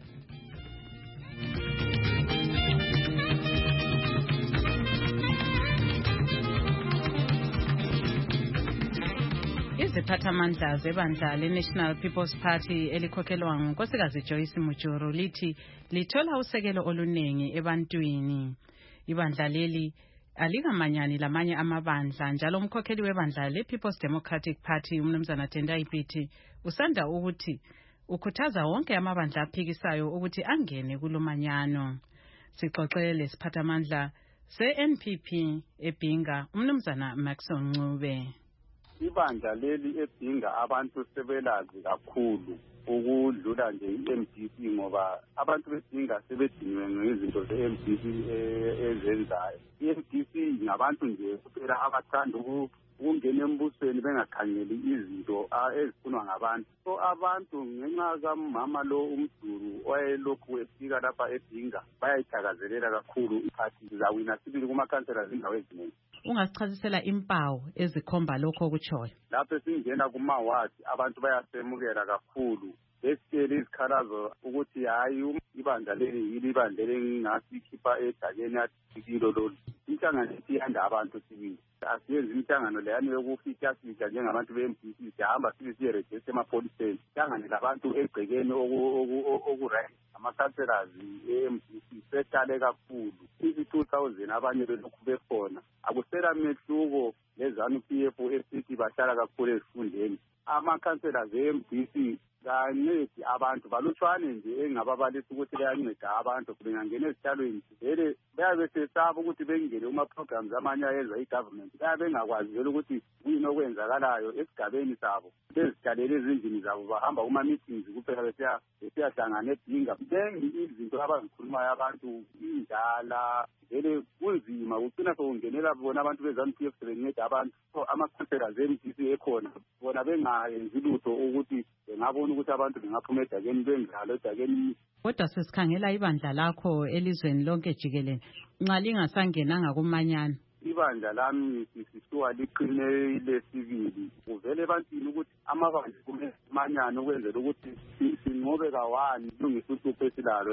Iziphathamandla zebandla le-National People's Party elikhokhelwa ngunkosikazi Joyce Mujuru lithi lithola usekelo oluningi ebantwini. Ibandla leli alikamanyani lamanye amabandla njalo umkhokheli webandla le-People's Democratic Party umnumzana Tendai Biti usanda ukuthi ukhuthaza wonke amabandla aphikisayo ukuthi angene kulomanyano. Sixoxele lesiphathamandla se-N P P eBhinga umnumzana Maxon Ncube. Ibandla leli eBhinga abantu sebelazi kakhulu ukudlula nje i-M D C ngoba abantu beBhinga sebediniwe ngezinto ze-M D C ezenzayo. I-M D C ngabantu nje kuphela abathanda ukungena embusweni bengakhangeli izinto ezifunwa ngabantu. So abantu ngenxa kamama lo umduru owayelokhu efika lapha eBhinga bayayithakazelela kakhulu iphathi zawina sibili kumakhansela zindawo eziningi. Ungasichazisela impawu ezikhomba lokho okutshoyo? Lapho singena kuma-ward abantu bayasemukela kakhulu besitshela izikhalazo ukuthi hayi ibandla leli yili ibandla engingasikhipha edakeni athikilo lolu. Inhlangano iyanda abantu sibili. Asiyenzi imihlangano leyani yokufitha-fitha njengabantu be-M D C sihamba sibe siyerejiste emapholiseni. Inhlangano labantu egcekeni oku-right ama-councillors e-M D C sehlale kakhulu. I-two thousand abanye belokhu bekhona. Akusela mehluko lezanu P F esithi bahlala kakhulu ezifundeni. Ama-councillors e-M D C kancedi abantu balutshwane nje engababalisa ukuthi bayanceda abantu bengangena ezihlalweni vele bayabe sesaba ukuthi bengene kuma-programs amanye ayenza i-government. Bayabe bengakwazi vele ukuthi kuyini okwenzakalayo esigabeni sabo, bezihlalele ezindlini zabo bahamba kuma-meetings kuphela besiyahlangana eBhinga. Bengi izinto abazikhulumayo abantu indala vele kunzima kucina sokungenela bona abantu bezanu P F sebenceda abantu. So ama-councillors e-M D C ekhona bona bengayenzi lutho ukuthi ngabona ukuthi abantu bengaphuma edakeni bengalo edakeni. Kodwa sesikhangela ibandla lakho elizweni lonke jikelele nxa lingasangenanga kumanyana. Ibandla lami sisuka liqine lesibili kuvele ebantwini ukuthi amabandla kumanyana ukwenzela ukuthi sinqobe kawani kulungisa uhlupho esilalo.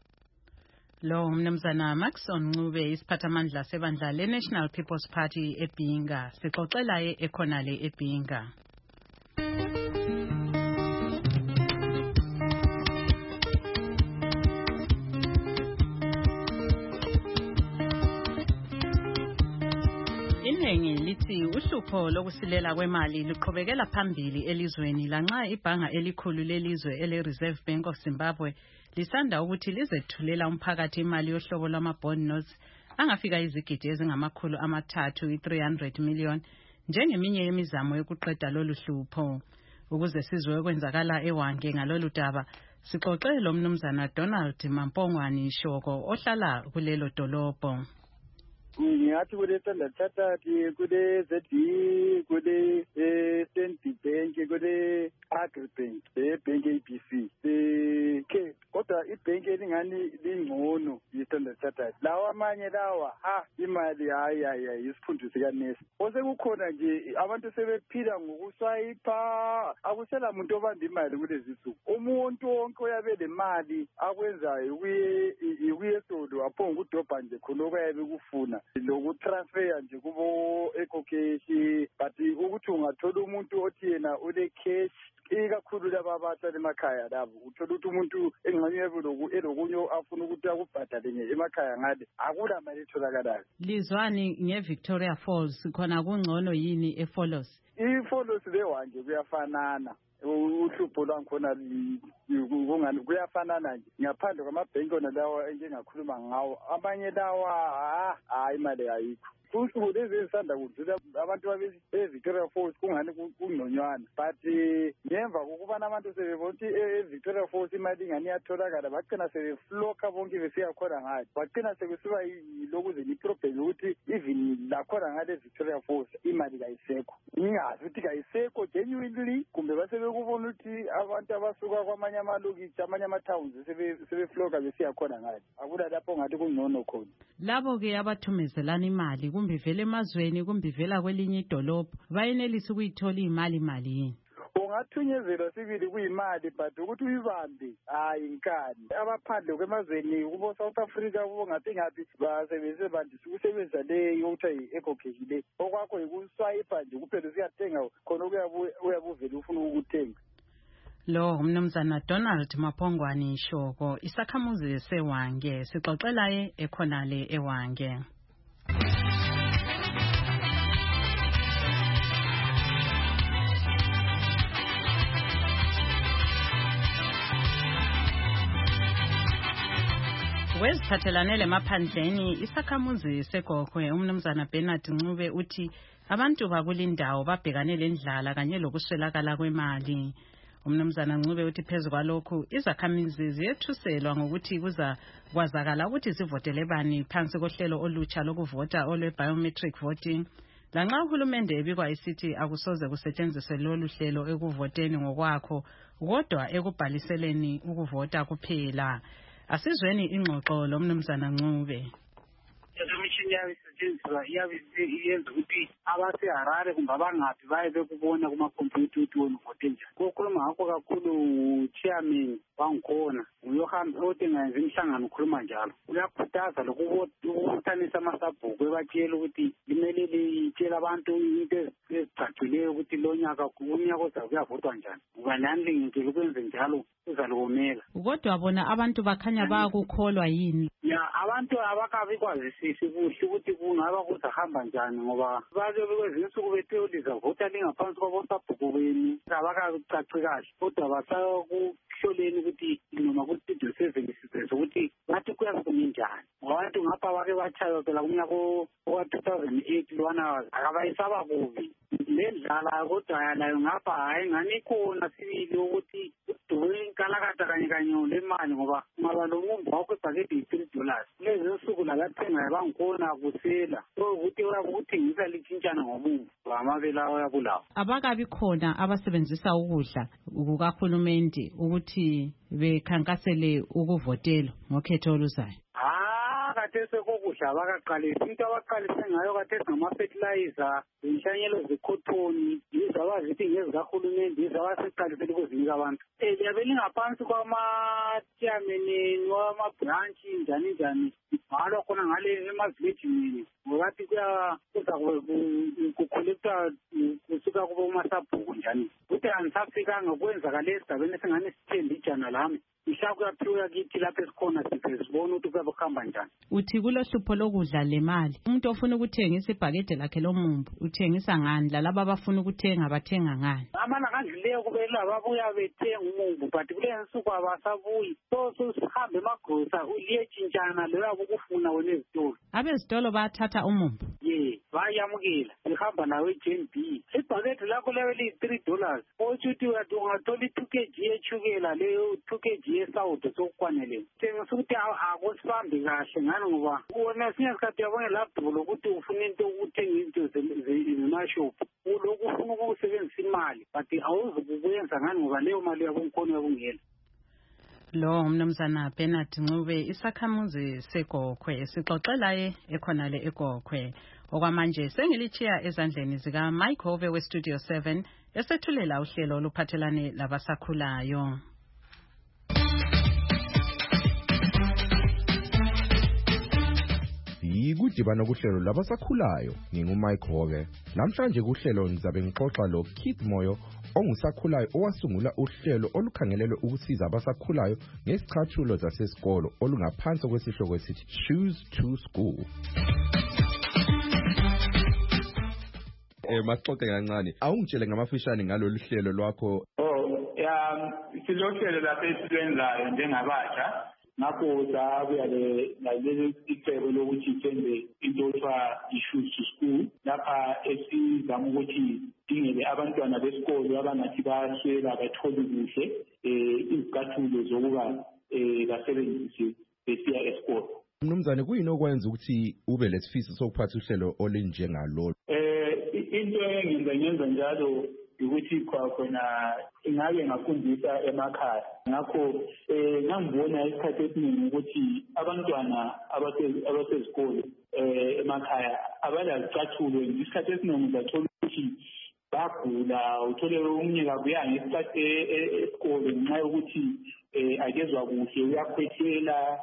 Lo mnumzana Maxon Ncube isiphathamandla sebandla le-National People's Party eBhinga sixoxela ekhonale eBhinga. iningi lithi uhlupho lokusilela kwemali luqhubekela phambili elizweni lanxa ibhanga elikhulu lelizwe ele-Reserve Bank of Zimbabwe lisanda ukuthi lizethulela umphakathi imali yohlobo lwama-bond notes angafika izigidi ezingamakhulu amathathu i-three hundred million njengeminye yemizamo yokuqeda lolu hlupho. Ukuze sizwe kwenzakala eWange ngalolu daba sixoxe lo mnumzana Donald Mampongwani Shoko ohlala kulelo dolobho. Ngiyathi kule Standard Chartered, kule Z B, kule Standard Bank, kule Agribank, eBank A B C. Ke kodwa ibhenki elingani lingcono iStandard Chartered. Lawa amanye lawa ha imali hayi hayi isifundo sika nesi. Ose kukhona nje abantu sebephila ngokuswayipa, akusela umuntu obamba imali kulezi zinsuku. Umuntu wonke uyabe le mali akwenzayo kuye kuye solo aphonga udobha nje khona okuyabe kufuna. Lokutransfer nje kubo ecocash, but ukuthi ungathola umuntu othi yena ule cash ikakhulu laba abahlala emakhaya labo uthola ukuthi umuntu engxenye elokunye afuna ukuthi akubhadale emakhaya ngale akula mali etholakalayo. Lizwani ngeVictoria Falls khona kungcono yini eFalls? iFalls leWange kuyafanana, uhlupho lwangikhona kungani kuyafanana nje ngaphandle kwamabhenki ona lawa engingakhuluma ngawo, amanye lawa hayi imali ayikho. Usuku lezi esanda kudlula abantu beVictoria Falls kungani kungconywana, but ngemva kokubana abantu sebebona ukuthi eVictoria Falls imali ingani iyatholakala bagcina sebefloka bonke besiya khona ngayo, bagcina sebesiba yilokuze iproblem ukuthi even lakhona ngale eVictoria Falls imali kayisekho. Ngingazi ukuthi kayisekho genuinely kumbe basebekubona ukuthi abantu abasuka kwamanye amalokitshi amanye amatowns sebefloka besiya khona ngayo, akula lapho ngathi kungcono khona. Labo ke abathumezelana imali kumbe vele emazweni kumbe vela kwelinye idolobho bayenelisa ukuyithola imali imali yini? Ungathunyezela sibili kuyimali but ukuthi uyibambe hayi inkani. Abaphandle kwemazweni kubo South Africa kubo ngathi ngathi basebenzise bandisa ukusebenza leyo ukuthi yi-ecocash le. Okwakho yikuswayipa nje kuphela usiyathenga khona uyabuvela ufuna ukuthenga. Lo umnumzana Donald Mampongwani Shoko, isakhamuzi seWange, sixoxelaye ekhonale eWange. Weziphathelane lemaphandleni isakhamuzi seGogwe umnumzana Bernard Ncube uthi abantu bakulindawo babhekane lendlala kanye lokuswelakala kwemali. Umnumzana Ncube uthi phezulu kwalokhu izakhamizi ziyethuselwa ngokuthi kuza kwazakala ukuthi zivotele bani phansi kohlelo olutsha lokuvota olwe biometric voting. Lanxa uhulumende ebikwa isithi akusoze kusetshenziswe lolu hlelo ekuvoteni ngokwakho kodwa ekubhaliseleni ukuvota kuphela. Asizweni ingxoxo lo mnumzana Ncube. Imishini yabe isetshenziswa iyabe iyenza ukuthi abaseHarare kumbe abangaphi baye bekubona kumakhompyutha ukuthi wona uvote njani. Kukhuluma ngakho kakhulu chairman wangikhona uyohamba otengayenza imihlangano ukhuluma njalo. Uyakhuthaza lokubuthanisa amasabhuku ebatshela ukuthi limele litshela abantu into ezicacileyo ukuthi lo nyaka unyaka ozayo kuyavotwa njani. Uba nani ngeke ukwenze njalo uzalomela. Kodwa bona abantu bakhanya bayakukholwa yini? Ya abantu abakabi kwazisisi kuhle ukuthi kungaba kuzahamba njani ngoba baze bekwezinsuku bethe vota lingaphansi kwabosabhuku beni abakacaci kahle kodwa basakuhloleni ukuthi noma ku-studio seven sizeza ukuthi bathi kuyazikumi njani. Abantu ngapha bake batshaywa phela kumnyaka owa-two thousand eight lwana akabayisaba kubi le ndlala kodwa yalayo ngapha hayi ngani khona sibili ukuthi udube inkalakata kanye kanye le mali ngoba ngaba lo mumbu wakho ibhakede yi-three dollars lezi nsuku labathengayo bangikhona kusela ukuthi uyakuthengisa litshintshana ngomumbu ngamabele ayabulawa. Abakabi khona abasebenzisa ukudla kukahulumende ukuthi bekhankasele ukuvotela ngokhetho oluzayo. Kathese kokudla abakaqalisi into abaqalise ngayo kathese ngama-fertilizer inhlanyelo zekhotoni yizo abazithi ngezikahulumende yizo abaseqalisele ukuzinika abantu. Um liyabe lingaphansi kwama-chairman wamabranchi njani njani ngalo khona ngale emavillejini ngokathi kuza kukholektwa kusuka kubomasabhuku njani. Ukuthi angisafikanga kwenzakale esigabeni esingane sithembe ijana lami mhla kuyaphiwa kithi lapho esikhona size sibone ukuthi kuzabe kuhamba njani. Uthi kulohlupho lokudla le mali umuntu ofuna ukuthengisa ibhakede lakhe lomumbu uthengisa ngani lalabo abafuna ukuthenga bathenga ngani? Amana kandlileyo kube laba babuya bethenga umumbu but kule nsuku abasabuyi so sihambe emagrosa uliyetshintshana leyo abukufuna wena ezitolo. Abezitolo bathatha umumbu? Ye bayamukela lihamba nawe e-J N B ibhakede lakho leyo liyi-three dollars otsho ukuthi ungathola i-two k g yetshukela leyo two k g yesawudo sokukwanele tshengisa ukuthi akusibambi kahle ngani ngoba wona sinye isikhathi uyabona lapho ukuthi ufuna into ukuthenga into zemashophu ulokhu ufuna ukusebenzisa imali but awuzukuyenza ngani ngoba leyo mali yabonkhona uyabungela. Lo umnumzana Bernard Ncube isakhamuzi seGokhwe sixoxelaye ekhonale eGokhwe okwamanje sengilichiya ezandleni zika Mike Hove we Studio seven esethulela uhlelo oluphathelane labasakhulayo. Yikudibana kuhlelo labasakhulayo ngingumike Hove. Namhlanje kuhlelo ngizabe ngixoxa lo Keith Moyo ongusakhulayo owasungula uhlelo olukhangelelwe ukusiza abasakhulayo ngesicathulo zasesikolo olungaphansi kwesihloko esithi Shoes to School. Eh masixoxe kancane awungitshele ngamafishane ngalolu hlelo lwakho. Oh ya silohlelo lapha esilenzayo njengabatsha ngakho sabuya le naleli icebo lokuthi senze into ethiwa i-Shoes to School lapha esizama ukuthi dingele abantwana besikolo abangathi bayaswela bathole kuhle izicathulo zokuba basebenzise besiya esikolo. Mnumzane kuyini okwenza ukuthi ube lesifiso sokuphatha uhlelo olinjengalolu? Eh into engenza ngenza njalo ukuthi khona ingabe ngafundisa emakhaya ngakho eh ngangibona isikhathi esiningi ukuthi abantwana abasezikolo eh emakhaya abalazicathulo isikhathi esiningi bathola ukuthi bagula uthole umnye kabuya ngesikhathi esikolo ngenxa yokuthi akezwa kuhle uyakhwehlela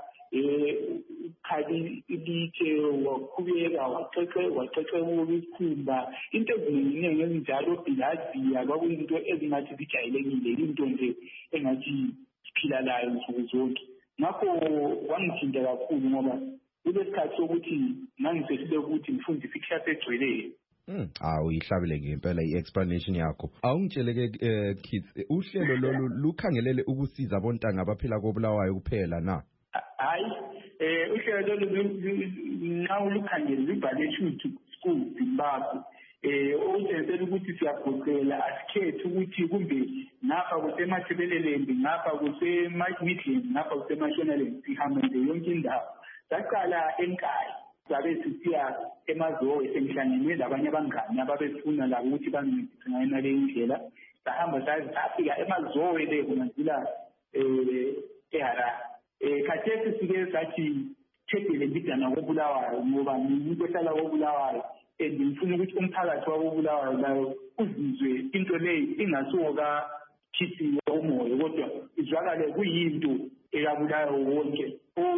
khali ilitshe wakhubeka wacece wacece ukusikhumba into eziningi ezinjalo bilaziya kwakuyinto ezingathi zijayelekile into nje engathi siphila layo nsuku zonke ngakho wangithinta kakhulu ngoba kulesikhathi sokuthi ngangisesile ukuthi ngifundise iklasi egcweleyo. Mm, awu ihlabele ngempela i-explanation yakho. Awungitsheleke eh kids uhlelo lolu lukhangelele ukusiza abontanga abaphila koBulawayo kuphela na? Hayi eh uhlelo lolu nxa ulukhangele libhale Shoes to School Zimbabwe eh okutshengisa ukuthi siyagoqela asikhethi ukuthi kumbe ngapha kusemathebelelembi ngapha kuseMidlands ngapha kuseMashonaland sihambe nje yonke indawo saqala enkaya sabe sisiya emazowe sengihlangene labanye abangani ababefuna la ukuthi bangincedise ngayona le indlela sahamba safika emazowe le kunazila eh eHarare eh khathesi sike sathi thebele mbidana koBulawayo ngoba umuntu ohlala koBulawayo and ngifuna ukuthi umphakathi wakoBulawayo layo uzizwe into leyi ingasuka khithi umoya kodwa izwakale kuyinto ekabulayo wonke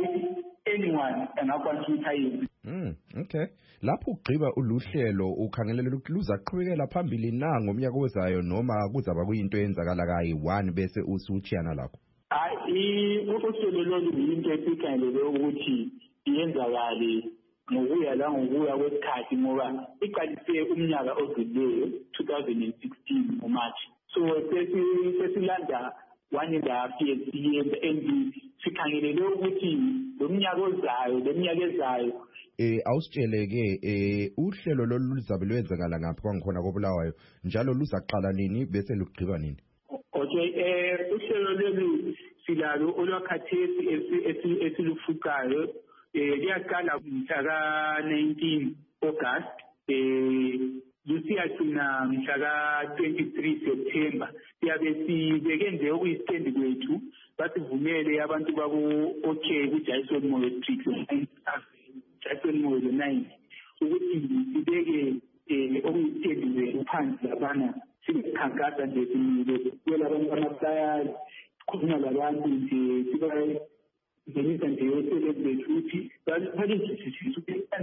anyone angakwazi ukuthi ayenze. Mm, okay. Lapho ugqiba uluhlelo ukhangelela ukuthi luza qhubekela phambili na ngomnyaka ozayo noma kuzaba kuyinto eyenzakala kayi one bese usuchiyana lakho? Hayi uhlelo lolu yinto esikhangelele ukuthi iyenzakale ngokuya la ngokuya kwesikhathi ngoba iqalise umnyaka odlulileyo two thousand sixteen ngoMarch. So sesilanda one and a half years siyenza and sikhangelele ukuthi lo mnyaka ozayo lo mnyaka ezayo eh awusitsheleke eh uhlelo lolu luzabe lwenzakala ngapha kwangikhona koBulawayo njalo luzaqala nini bese lugqiba nini? Okay eh uhlelo lolu silalo olwakhathesi esilufukayo eh liyaqala mhla nineteen August eh lusiyathina mhla twenty-three September siyabe sibeke nje okuyistendi kwethu basivumele abantu babo okay ku Jason Moyo Street Jason Moyo nine ukuthi sibeke eh okuyistendi kwethu phansi labana sikhankasa nje sibele abantu amaflyers khona labantu nje sibaye ngenisa nje usebenze ukuthi balezisisiso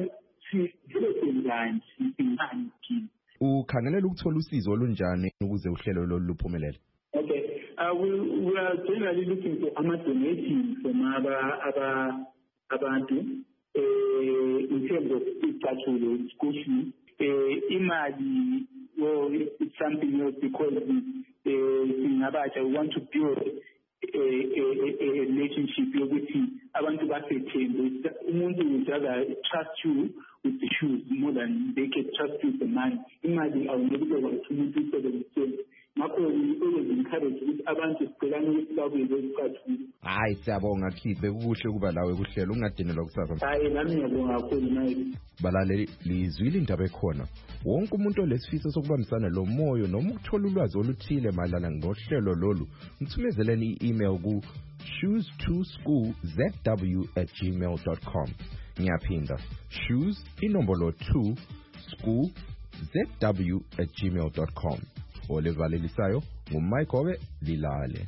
sivele singani ukhangelela ukuthola usizo olunjani ukuze uhlelo lolu luphumelele? Okay, uh, we, we are generally looking for ama donations from aba aba abantu eh in terms of icathulo school fees eh imali well it's something else because eh singabatsha we want to build a, a, a relationship yokuthi abantu basethembe umuntu would rather trust you with the shoes more than they can trust you with the money. Imagine awungeluka ukuthi umuntu usebenzise ngakho always encourage ukuthi abantu sicelane ukuthi babuye bezicathulo. Hayi siyabonga Kid bekuhle kuba lawe kuhlelo ungadinelwa kusasa. Hayi nami ngiyabonga kakhulu naye. Balaleli lizwile indaba ekhona. Wonke umuntu olesifiso sokubambisana lo moyo noma ukuthola ulwazi oluthile mayelana ngohlelo lolu mthumezeleni i-email ku shoes to school z w at gmail dot com. Ngiyaphinda shoes inombolo two school z w at gmail dot com. Olevalelisayo nguMike Hobe Lilale.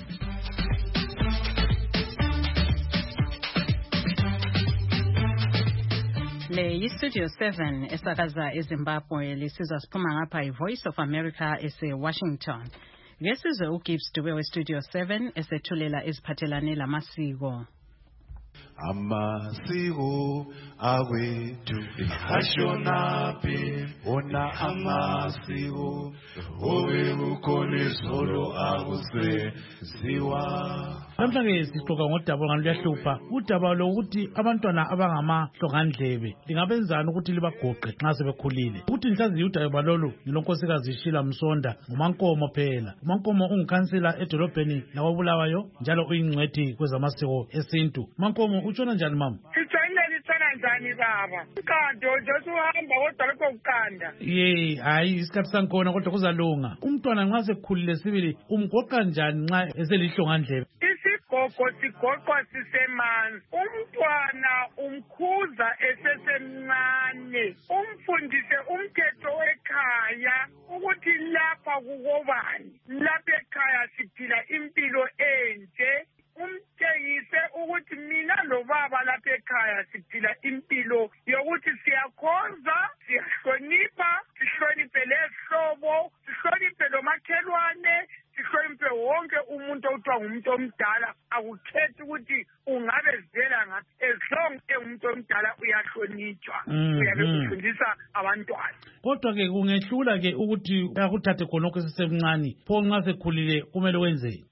Le yi-Studio seven esakaza eZimbabwe lisizwa siphuma ngapha i-Voice of America ese-Washington. Ngesizwe uGibbs Dube we-Studio seven esethulela eziphathelane lamasiko. Amasiko awethu ashonaphi ona amasiko obe ukhona izolo akuseziwa. Namhlanje sixoxa ngodaba olungaluhlupha udaba lokuthi abantwana abangamahlongandlebe lingabenzana ukuthi libagoqe nxa sebekhulile. Ukuthi mhlazi udaba lolu ngilonkosikazi Ishila Msonda uMankomo phela. uMankomo ungikhansela edolobheni lakwabulawayo njalo uyingcwethi kwezamasiko esintu. Mankomo utshona njani mama? Sitshonile litshona njani baba? Ukanda nje uhamba kodwa lokho ukanda. Ye hayi isikhathi sankhona kodwa kuzalunga. Umntwana nxa sekhulile sibili umgoqa njani nxa eselihlongandlebe? Isigogo sigoqwa sisemanzi. Umntwana umkhuza esesemncane. Umfundise umthetho ekhaya ukuthi lapha kukobani. Lapha ekhaya siphila impilo enje. Umtshengise ukuthi mina lo baba lapha ekhaya siphila impilo yokuthi siyakhonza, siyahlonipha, sihloniphe lehlobo, sihloniphe lo makhelwane, sihloniphe wonke umuntu othiwa ngumuntu omdala. Akukhethi ukuthi ungabe zela ngaphi, as long engumuntu omdala uyahlonitshwa. Uyabe ufundisa abantwana. Kodwa ke kungehlula ke ukuthi akuthathe khonokho sisemncane pho nxa sekhulile kumele wenzeni?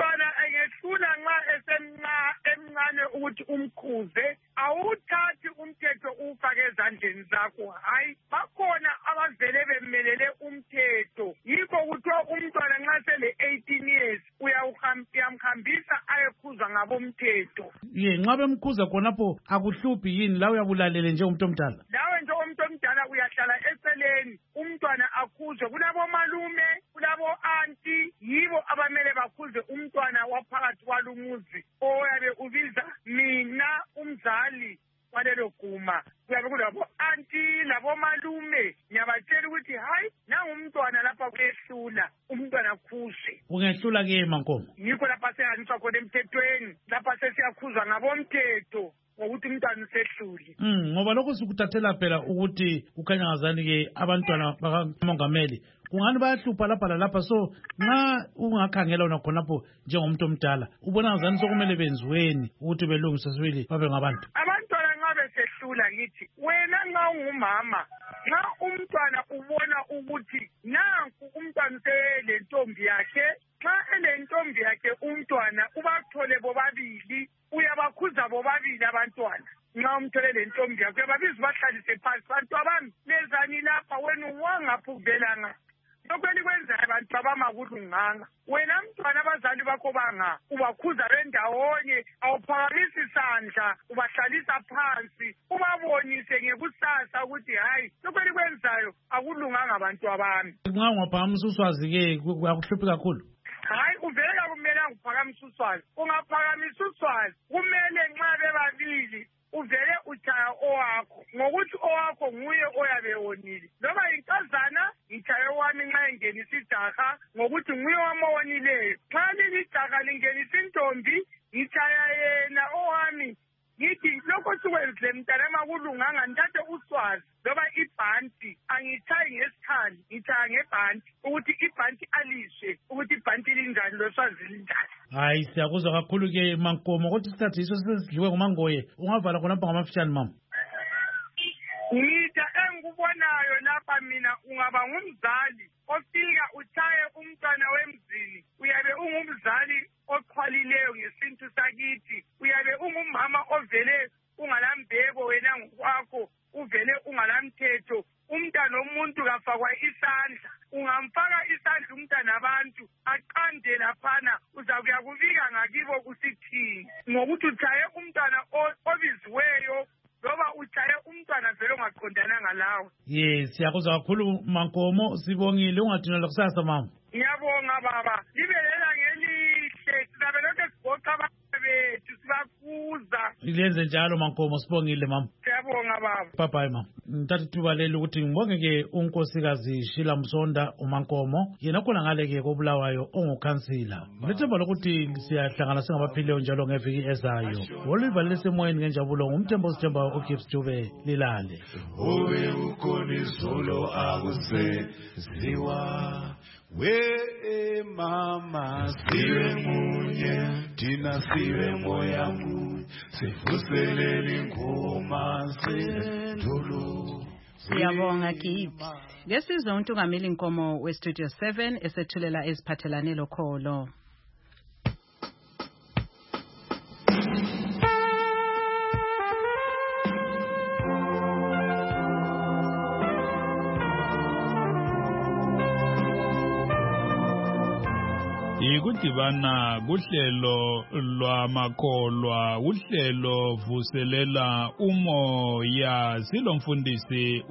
Ukuthi umkhuze awuthathi umthetho ufake ezandleni zakho. Hayi bakhona abavele bemelele umthetho. Yikho kuthiwa umntwana nxa sele eighteen years uyamhambisa ayekhuzwa ngabomthetho. Ye nxa bemkhuza khonapho akuhluphi yini la uyabulalele nje umuntu omdala? Lawe nje umuntu omdala uyahlala eceleni umntwana akhuzwe. Kulabo malume, kulabo auntie, yibo abamele bakhuze umntwana waphakathi kwalumuzi oyabe ubiza mina umzali walelo guma. Kuyabe kulabo auntie labo malume ngiyabatshela ukuthi hayi nangu umntwana lapha kuyehlula umntwana khuzwe. Ungehlula ke Mankomo? Yikho lapha seyaniswa khona emthethweni, lapha sesiyakhuzwa ngabomthetho ngokuthi umntwana usehluli. Mm ngoba lokho sikuthathela phela ukuthi ukhanya ngazani ke abantwana bakamongameli kungani bayahlupha lapha lalapha. So nxa ungakhangela wona khonapho njengomuntu omdala ubona ngazani sokumele benziweni ukuthi belungise sibili babe ngabantu? Abantwana nxa besehlula ngithi wena nxa ungumama, nxa umntwana ubona ukuthi nanku umntwana usele ntombi yakhe, nxa elentombi yakhe umntwana ubathole bobabili, uyabakhuza bobabili abantwana. Nxa umtholele ntombi yakhe uyababiza bahlalise phansi, bantu abami lezani lapha wena uwangaphi uvelanga. Lokho elikwenzayo abantu abamakulunganga. Wena mntwana abazali bakho banga ubakhuza bendawonye, awuphakamisi isandla, ubahlalisa phansi, ubabonise ngekusasa ukuthi hayi lokho elikwenzayo akulunganga abantu abami. Nxa ungaphakamisa uswazi ke kuyakuhluphi kakhulu. Hayi uvela kumele ngiphakamisa uswazi. Ungaphakamisa uswazi kumele nxa bebabili uvele utshaya owakho ngokuthi owakho nguye oyabe wonile. Noma inkazana ngitshaye wami nxa ingenisa ijaha ngokuthi nguye wamawonileyo. Nxa lilijaha lingenisa intombi ngitshaya yena owami. Ngithi lokho sikwenzile mntana makulunganga ngithathe uswazi loba ibhanti angitshayi ngesikhali ngitshaya ngebhanti ukuthi ibhanti aliswe ukuthi ibhanti linjani loswazi linjani. hayi siyakuzwa kakhulu-ke Mankomo kodwa isikhathi yiso sesidliwe nguMangoye ungavala khonapha ngamafishane mama. Ngita engikubonayo lapha mina ungaba ngumzali ofika uchaye umntwana wemzini uyabe ungumzali oxhwalileyo ngesintu sakithi uyabe ungumama ovele ungalambeko wena ngokwakho uvele ungalamthetho umntwana womuntu kafakwa isandla ungamfaka isandla umntwana abantu aqande laphana uzakuya kubika ngakibo kusithini ngokuthi uchaye umntwana obiziweyo loba uchaye umntwana vele ongaqondananga lawe. Yes siyakuzwa kakhulu Mankomo sibongile ungadinela kusasa mama. Ngiyabonga baba libelela ngelihle sizabe lokho sigoqa bethu sibakuza. Ilenze njalo Mankomo sibongile mama. Siyabonga baba. Bye bye mama. Ngithatha ithuba leli ukuthi ngibonge-ke unkosikazi Shila Msonda uMankomo yena khona ngale-ke kobulawayo ongukhansila. Ngilethemba lokuthi siyahlangana singabaphileyo njalo ngeviki ezayo. Oliver lesemoyeni ngenjabulo ngumthembo sithemba uGibbs Dube lilale. Owe ukhona izolo akuseziwa we mama siwe munye tina siwe moya munye sivuselele ingoma sendulo. Siyabonga Gibbs. Ngesizwe uNtungameli Nkomo we Studio seven esethulela eziphathelane lokholo. Ikudibana kuhlelo lwamakholwa uhlelo vuselela umoya silomfundisi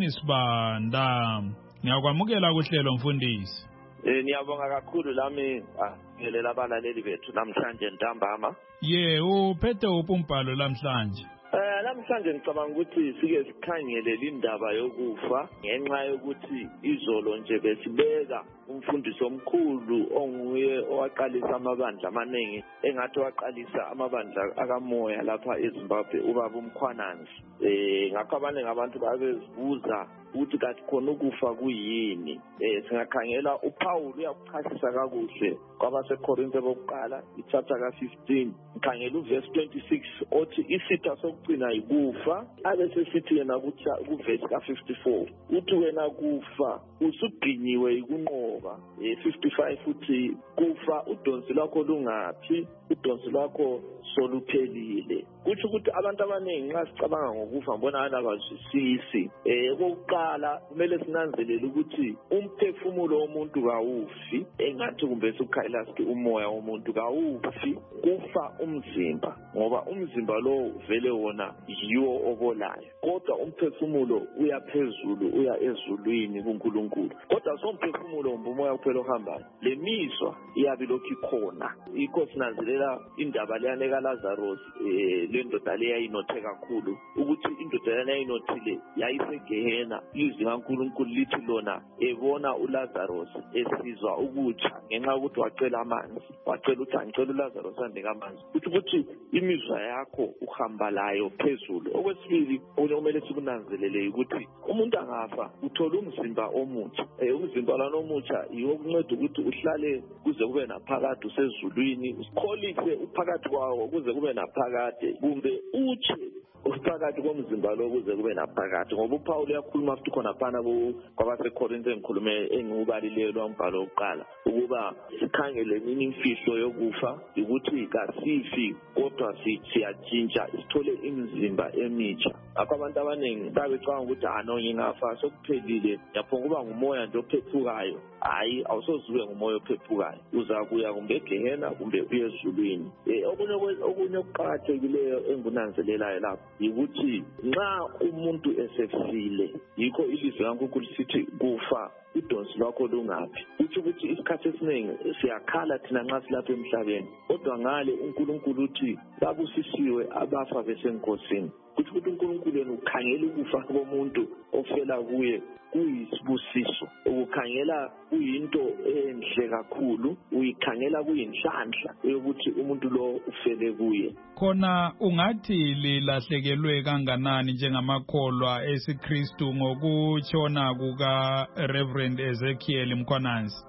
usenisibanda. Ngiyakwamukela kuhlelo mfundisi. Eh niyabonga kakhulu lami ngelela abalaleli bethu namhlanje ntambama. Ye uphethe upumbhalo namhlanje. Eh namhlanje ngicabanga ukuthi sike sikhangele indaba yokufa ngenxa yokuthi izolo nje besibeka umfundisi omkhulu onguye owaqalisa amabandla amaningi engathi waqalisa amabandla akamoya lapha eZimbabwe ubaba uMkhwananzi. Eh ngakho abaningi abantu babezibuza ukuthi kathi khona ukufa kuyini. Eh singakhangela uPaul uyakuchasisa kakuhle kwabaseKorinte bokuqala ichapter ka fifteen ngikhangela uverse twenty-six othi isitha sokugcina ikufa abese sithi yena kuverse ka fifty-four uthi wena kufa usuginyiwe ikunqoba. Eh fifty-five uthi kufa udonsi lwakho lungaphhi udonsi lwakho soluphelile. Kuthi ukuthi abantu abaningi nxa sicabanga ngokufa mbona abazwisisi. Eh kokuqala kumele sinanzelele ukuthi umphefumulo womuntu kawufi engathi kumbe sukhayela sithi umoya womuntu kawufi kufa umzimba ngoba umzimba lo vele wona yiwo obolayo kodwa umphefumulo uya phezulu uya ezulwini kuNkulunkulu kodwa somphefumulo umoya kuphela ohambayo le miswa iyabilokhu ikhona ikho sinanzelela indaba leyane kaLazarus eh lendoda leyayinothe kakhulu ukuthi indoda leyayinothile yayisegehena izwi kaNkulunkulu lithi lona ebona uLazarus esizwa ukutsha ngenxa ukuthi wacela amanzi wacela ukuthi angicela uLazarus andeke amanzi ukuthi ukuthi imizwa yakho uhamba layo phezulu. Okwesibili okumele sikunanzelele ukuthi umuntu angafa uthola umzimba omutsha. Eh umzimba lana omutsha yiwo kunceda ukuthi uhlale kuze kube naphakade usezulwini usikholise uphakathi kwawo kuze kube naphakade kumbe utshe uphakathi komzimba lo kuze kube naphakade ngoba uPaul uyakhuluma futhi khona phana kwabaseKorinte engikhulume engubalileyo lombhalo oqala ukuba sikhangele nini imfihlo yokufa ukuthi kasifi kodwa siyatshintsha sithole imizimba emitsha. Akho abantu abaningi babecanga ukuthi ano ngingafa sokuphelile yaphonga kuba ngumoya nje ophephukayo. Hayi awusozube ngumoya ophephukayo uzakuya kumbe egehena kumbe uyezulwini. Eh okunye okunye okuqhakathekileyo engunanzelelayo lapho ukuthi nxa umuntu esefile yikho ilizwi kaNkulunkulu sithi kufa udonsi lwakho lungaphi. Uthi ukuthi isikhathi esiningi siyakhala thina nxa silapha emhlabeni kodwa ngale uNkulunkulu uthi babusisiwe abafa besenkosini. Kuthi ukuthi uNkulunkulu yena ukhangela ukufa komuntu ofela kuye kuyisibusiso ukukhangela kuyinto enhle kakhulu uyikhangela kuyinhlanhla ukuthi umuntu lo ufele kuye. Khona ungathi lilahlekelwe kanganani njengamakholwa esiKristu ngokutshona kuka Reverend Ezekiel Mkhwananzi?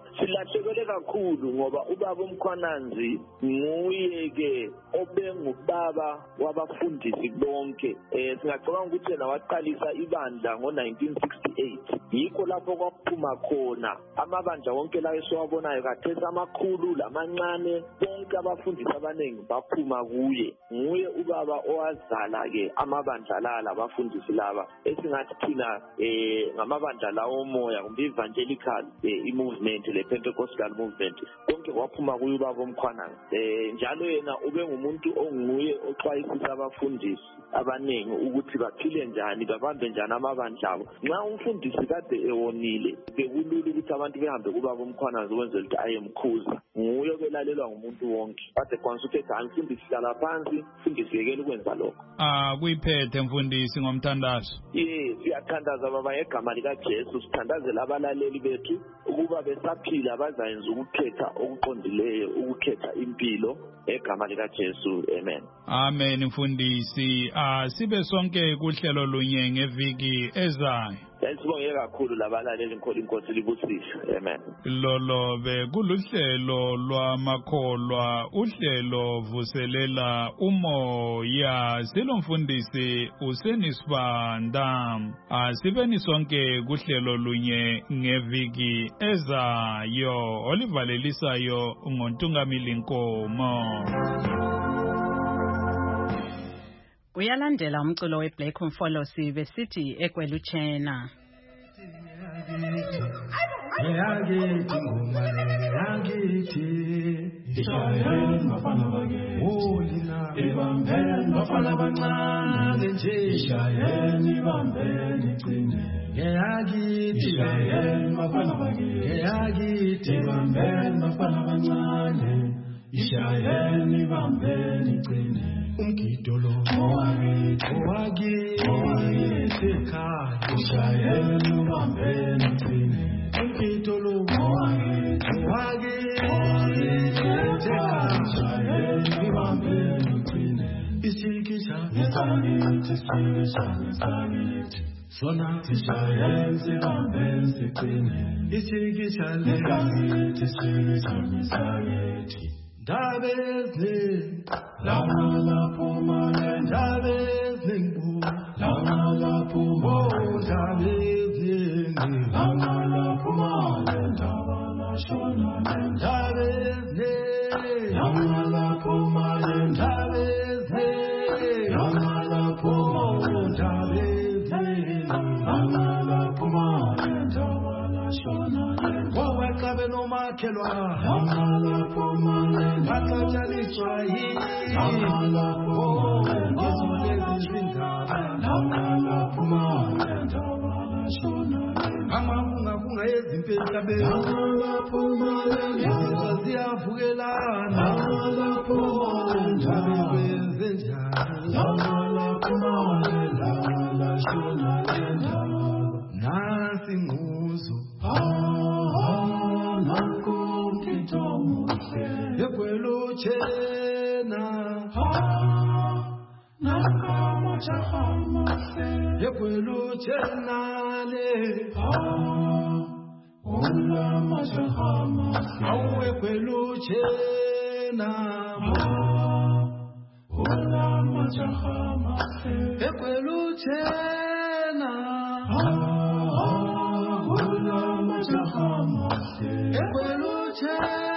silahlekelwe kakhulu ngoba ubaba uMkhwananzi nguye ke obengubaba wabafundisi bonke. Eh singacabanga ukuthi yena waqalisa ibandla ngo nineteen sixty-eight. Yikho lapho kwaphuma khona amabandla wonke la esiwabonayo kathesa amakhulu lamancane bonke abafundisi abaningi baphuma kuye. Nguye ubaba owazala ke amabandla la labafundisi laba esingathi thina eh ngamabandla lawo moya kumbe evangelical eh, movement le Pentecostal movement konke kwaphuma kuye ubaba uMkhwananzi. Eh njalo yena ube ngumuntu onguye oxwayisisa abafundisi abaningi ukuthi baphile njani babambe njani amabandla abo. Nxa umfundisi kade ewonile bekulula ukuthi abantu behambe kubaba uMkhwananzi ukwenzela ukuthi ayemkhuza. Nguye obelalelwa ngumuntu wonke. Kade kwanza ukuthi angifundisi hlala phansi mfundisi yekela ukwenza lokho. Ah kuyiphethe mfundisi ngomthandazo. Yes siyathandaza baba ngegama lika Jesu sithandazela abalaleli bethu ukuba besaphila bazayenza ukukhetha okuqondileyo ukukhetha impilo egama lika Jesu. Amen. Amen mfundisi. Ah sibe sonke kuhlelo lunye ngeviki ezayo. Sibonge kakhulu labalaleli inkolo inkosi libusishe. Amen. Lolo be kuluhlelo lwamakholwa uhlelo vuselela umoya silomfundisi usenisibanda. Asibeni sonke kuhlelo lunye ngeviki ezayo olivalelisayo ngontungamili Nkomo. Uyalandela umculo weBlack Mfolosi besithi Ekweluchena. Yagithi ngoma yagithi ishayeni bafana bake olina ibambeni bafana bancane nje ishayeni ibambeni cine yagithi ishayeni bafana bake yagithi ibambeni bafana bancane ishayeni ibambeni cine umgidolo owagithi owagithi owagithi ekhaya ishayeni ibambeni cine umgidolo owagithi owagithi owagithi ekhaya ibambeni cine isikisha isagithi isikisha isagithi sona ishayeni ibambeni cine isikisha isagithi isikisha isagithi Davezi, la la puma, Davezi, la la puma, Davezi, la la puma, Davala shona, Davezi, la la puma, Davezi, la la puma, Davezi, la la puma, Davala shona, wawekabe no makelwa, la puma. Akajali Swahili, la puma, Yesu zinga, la puma, Davala shona, amafunga funga ezimpela be, la puma, Yesu ziyavukelana, la puma, Davala zenja, la puma, Davala shona, nasi nguzo, ah, nanko kitomo. Ekweluchena nakama chahamase ekweluchena le ola machahamase au ekweluchena ola machahamase ekweluchena ola machahamase ekweluchena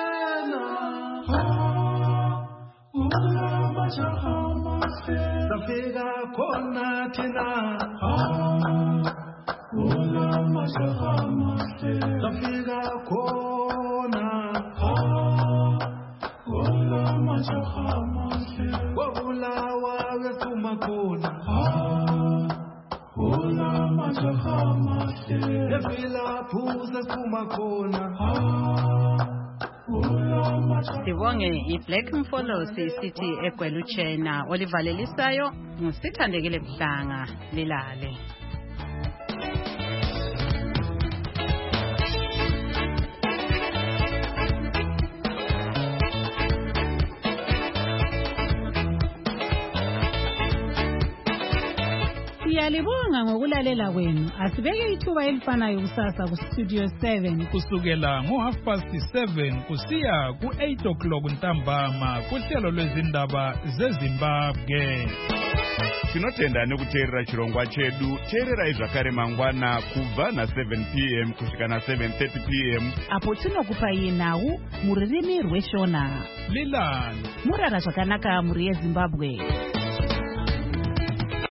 Safika kona tina Ula mashahamase Safika kona Ula mashahamase Wabula wawe sumakona Ula mashahamase Efila puse sumakona Sibonge iBlack Mfolosi sithi Ekweluchena olivalelisayo ngusithandekile Mhlanga lilale. Siyalibonga ngokulalela kwenu. Asibeke ithuba elifanayo kusasa ku Studio seven kusukela ngo half past seven kusiya ku eight o'clock ntambama kuhlelo lwezindaba zeZimbabwe. Tinotenda nekuteerera chirongwa chedu. Teererai zvakare mangwana kubva na seven p m kusvika na seven thirty p m apo tinokupai nhau mururimi rweshona. Lilani murara zvakanaka muri yeZimbabwe.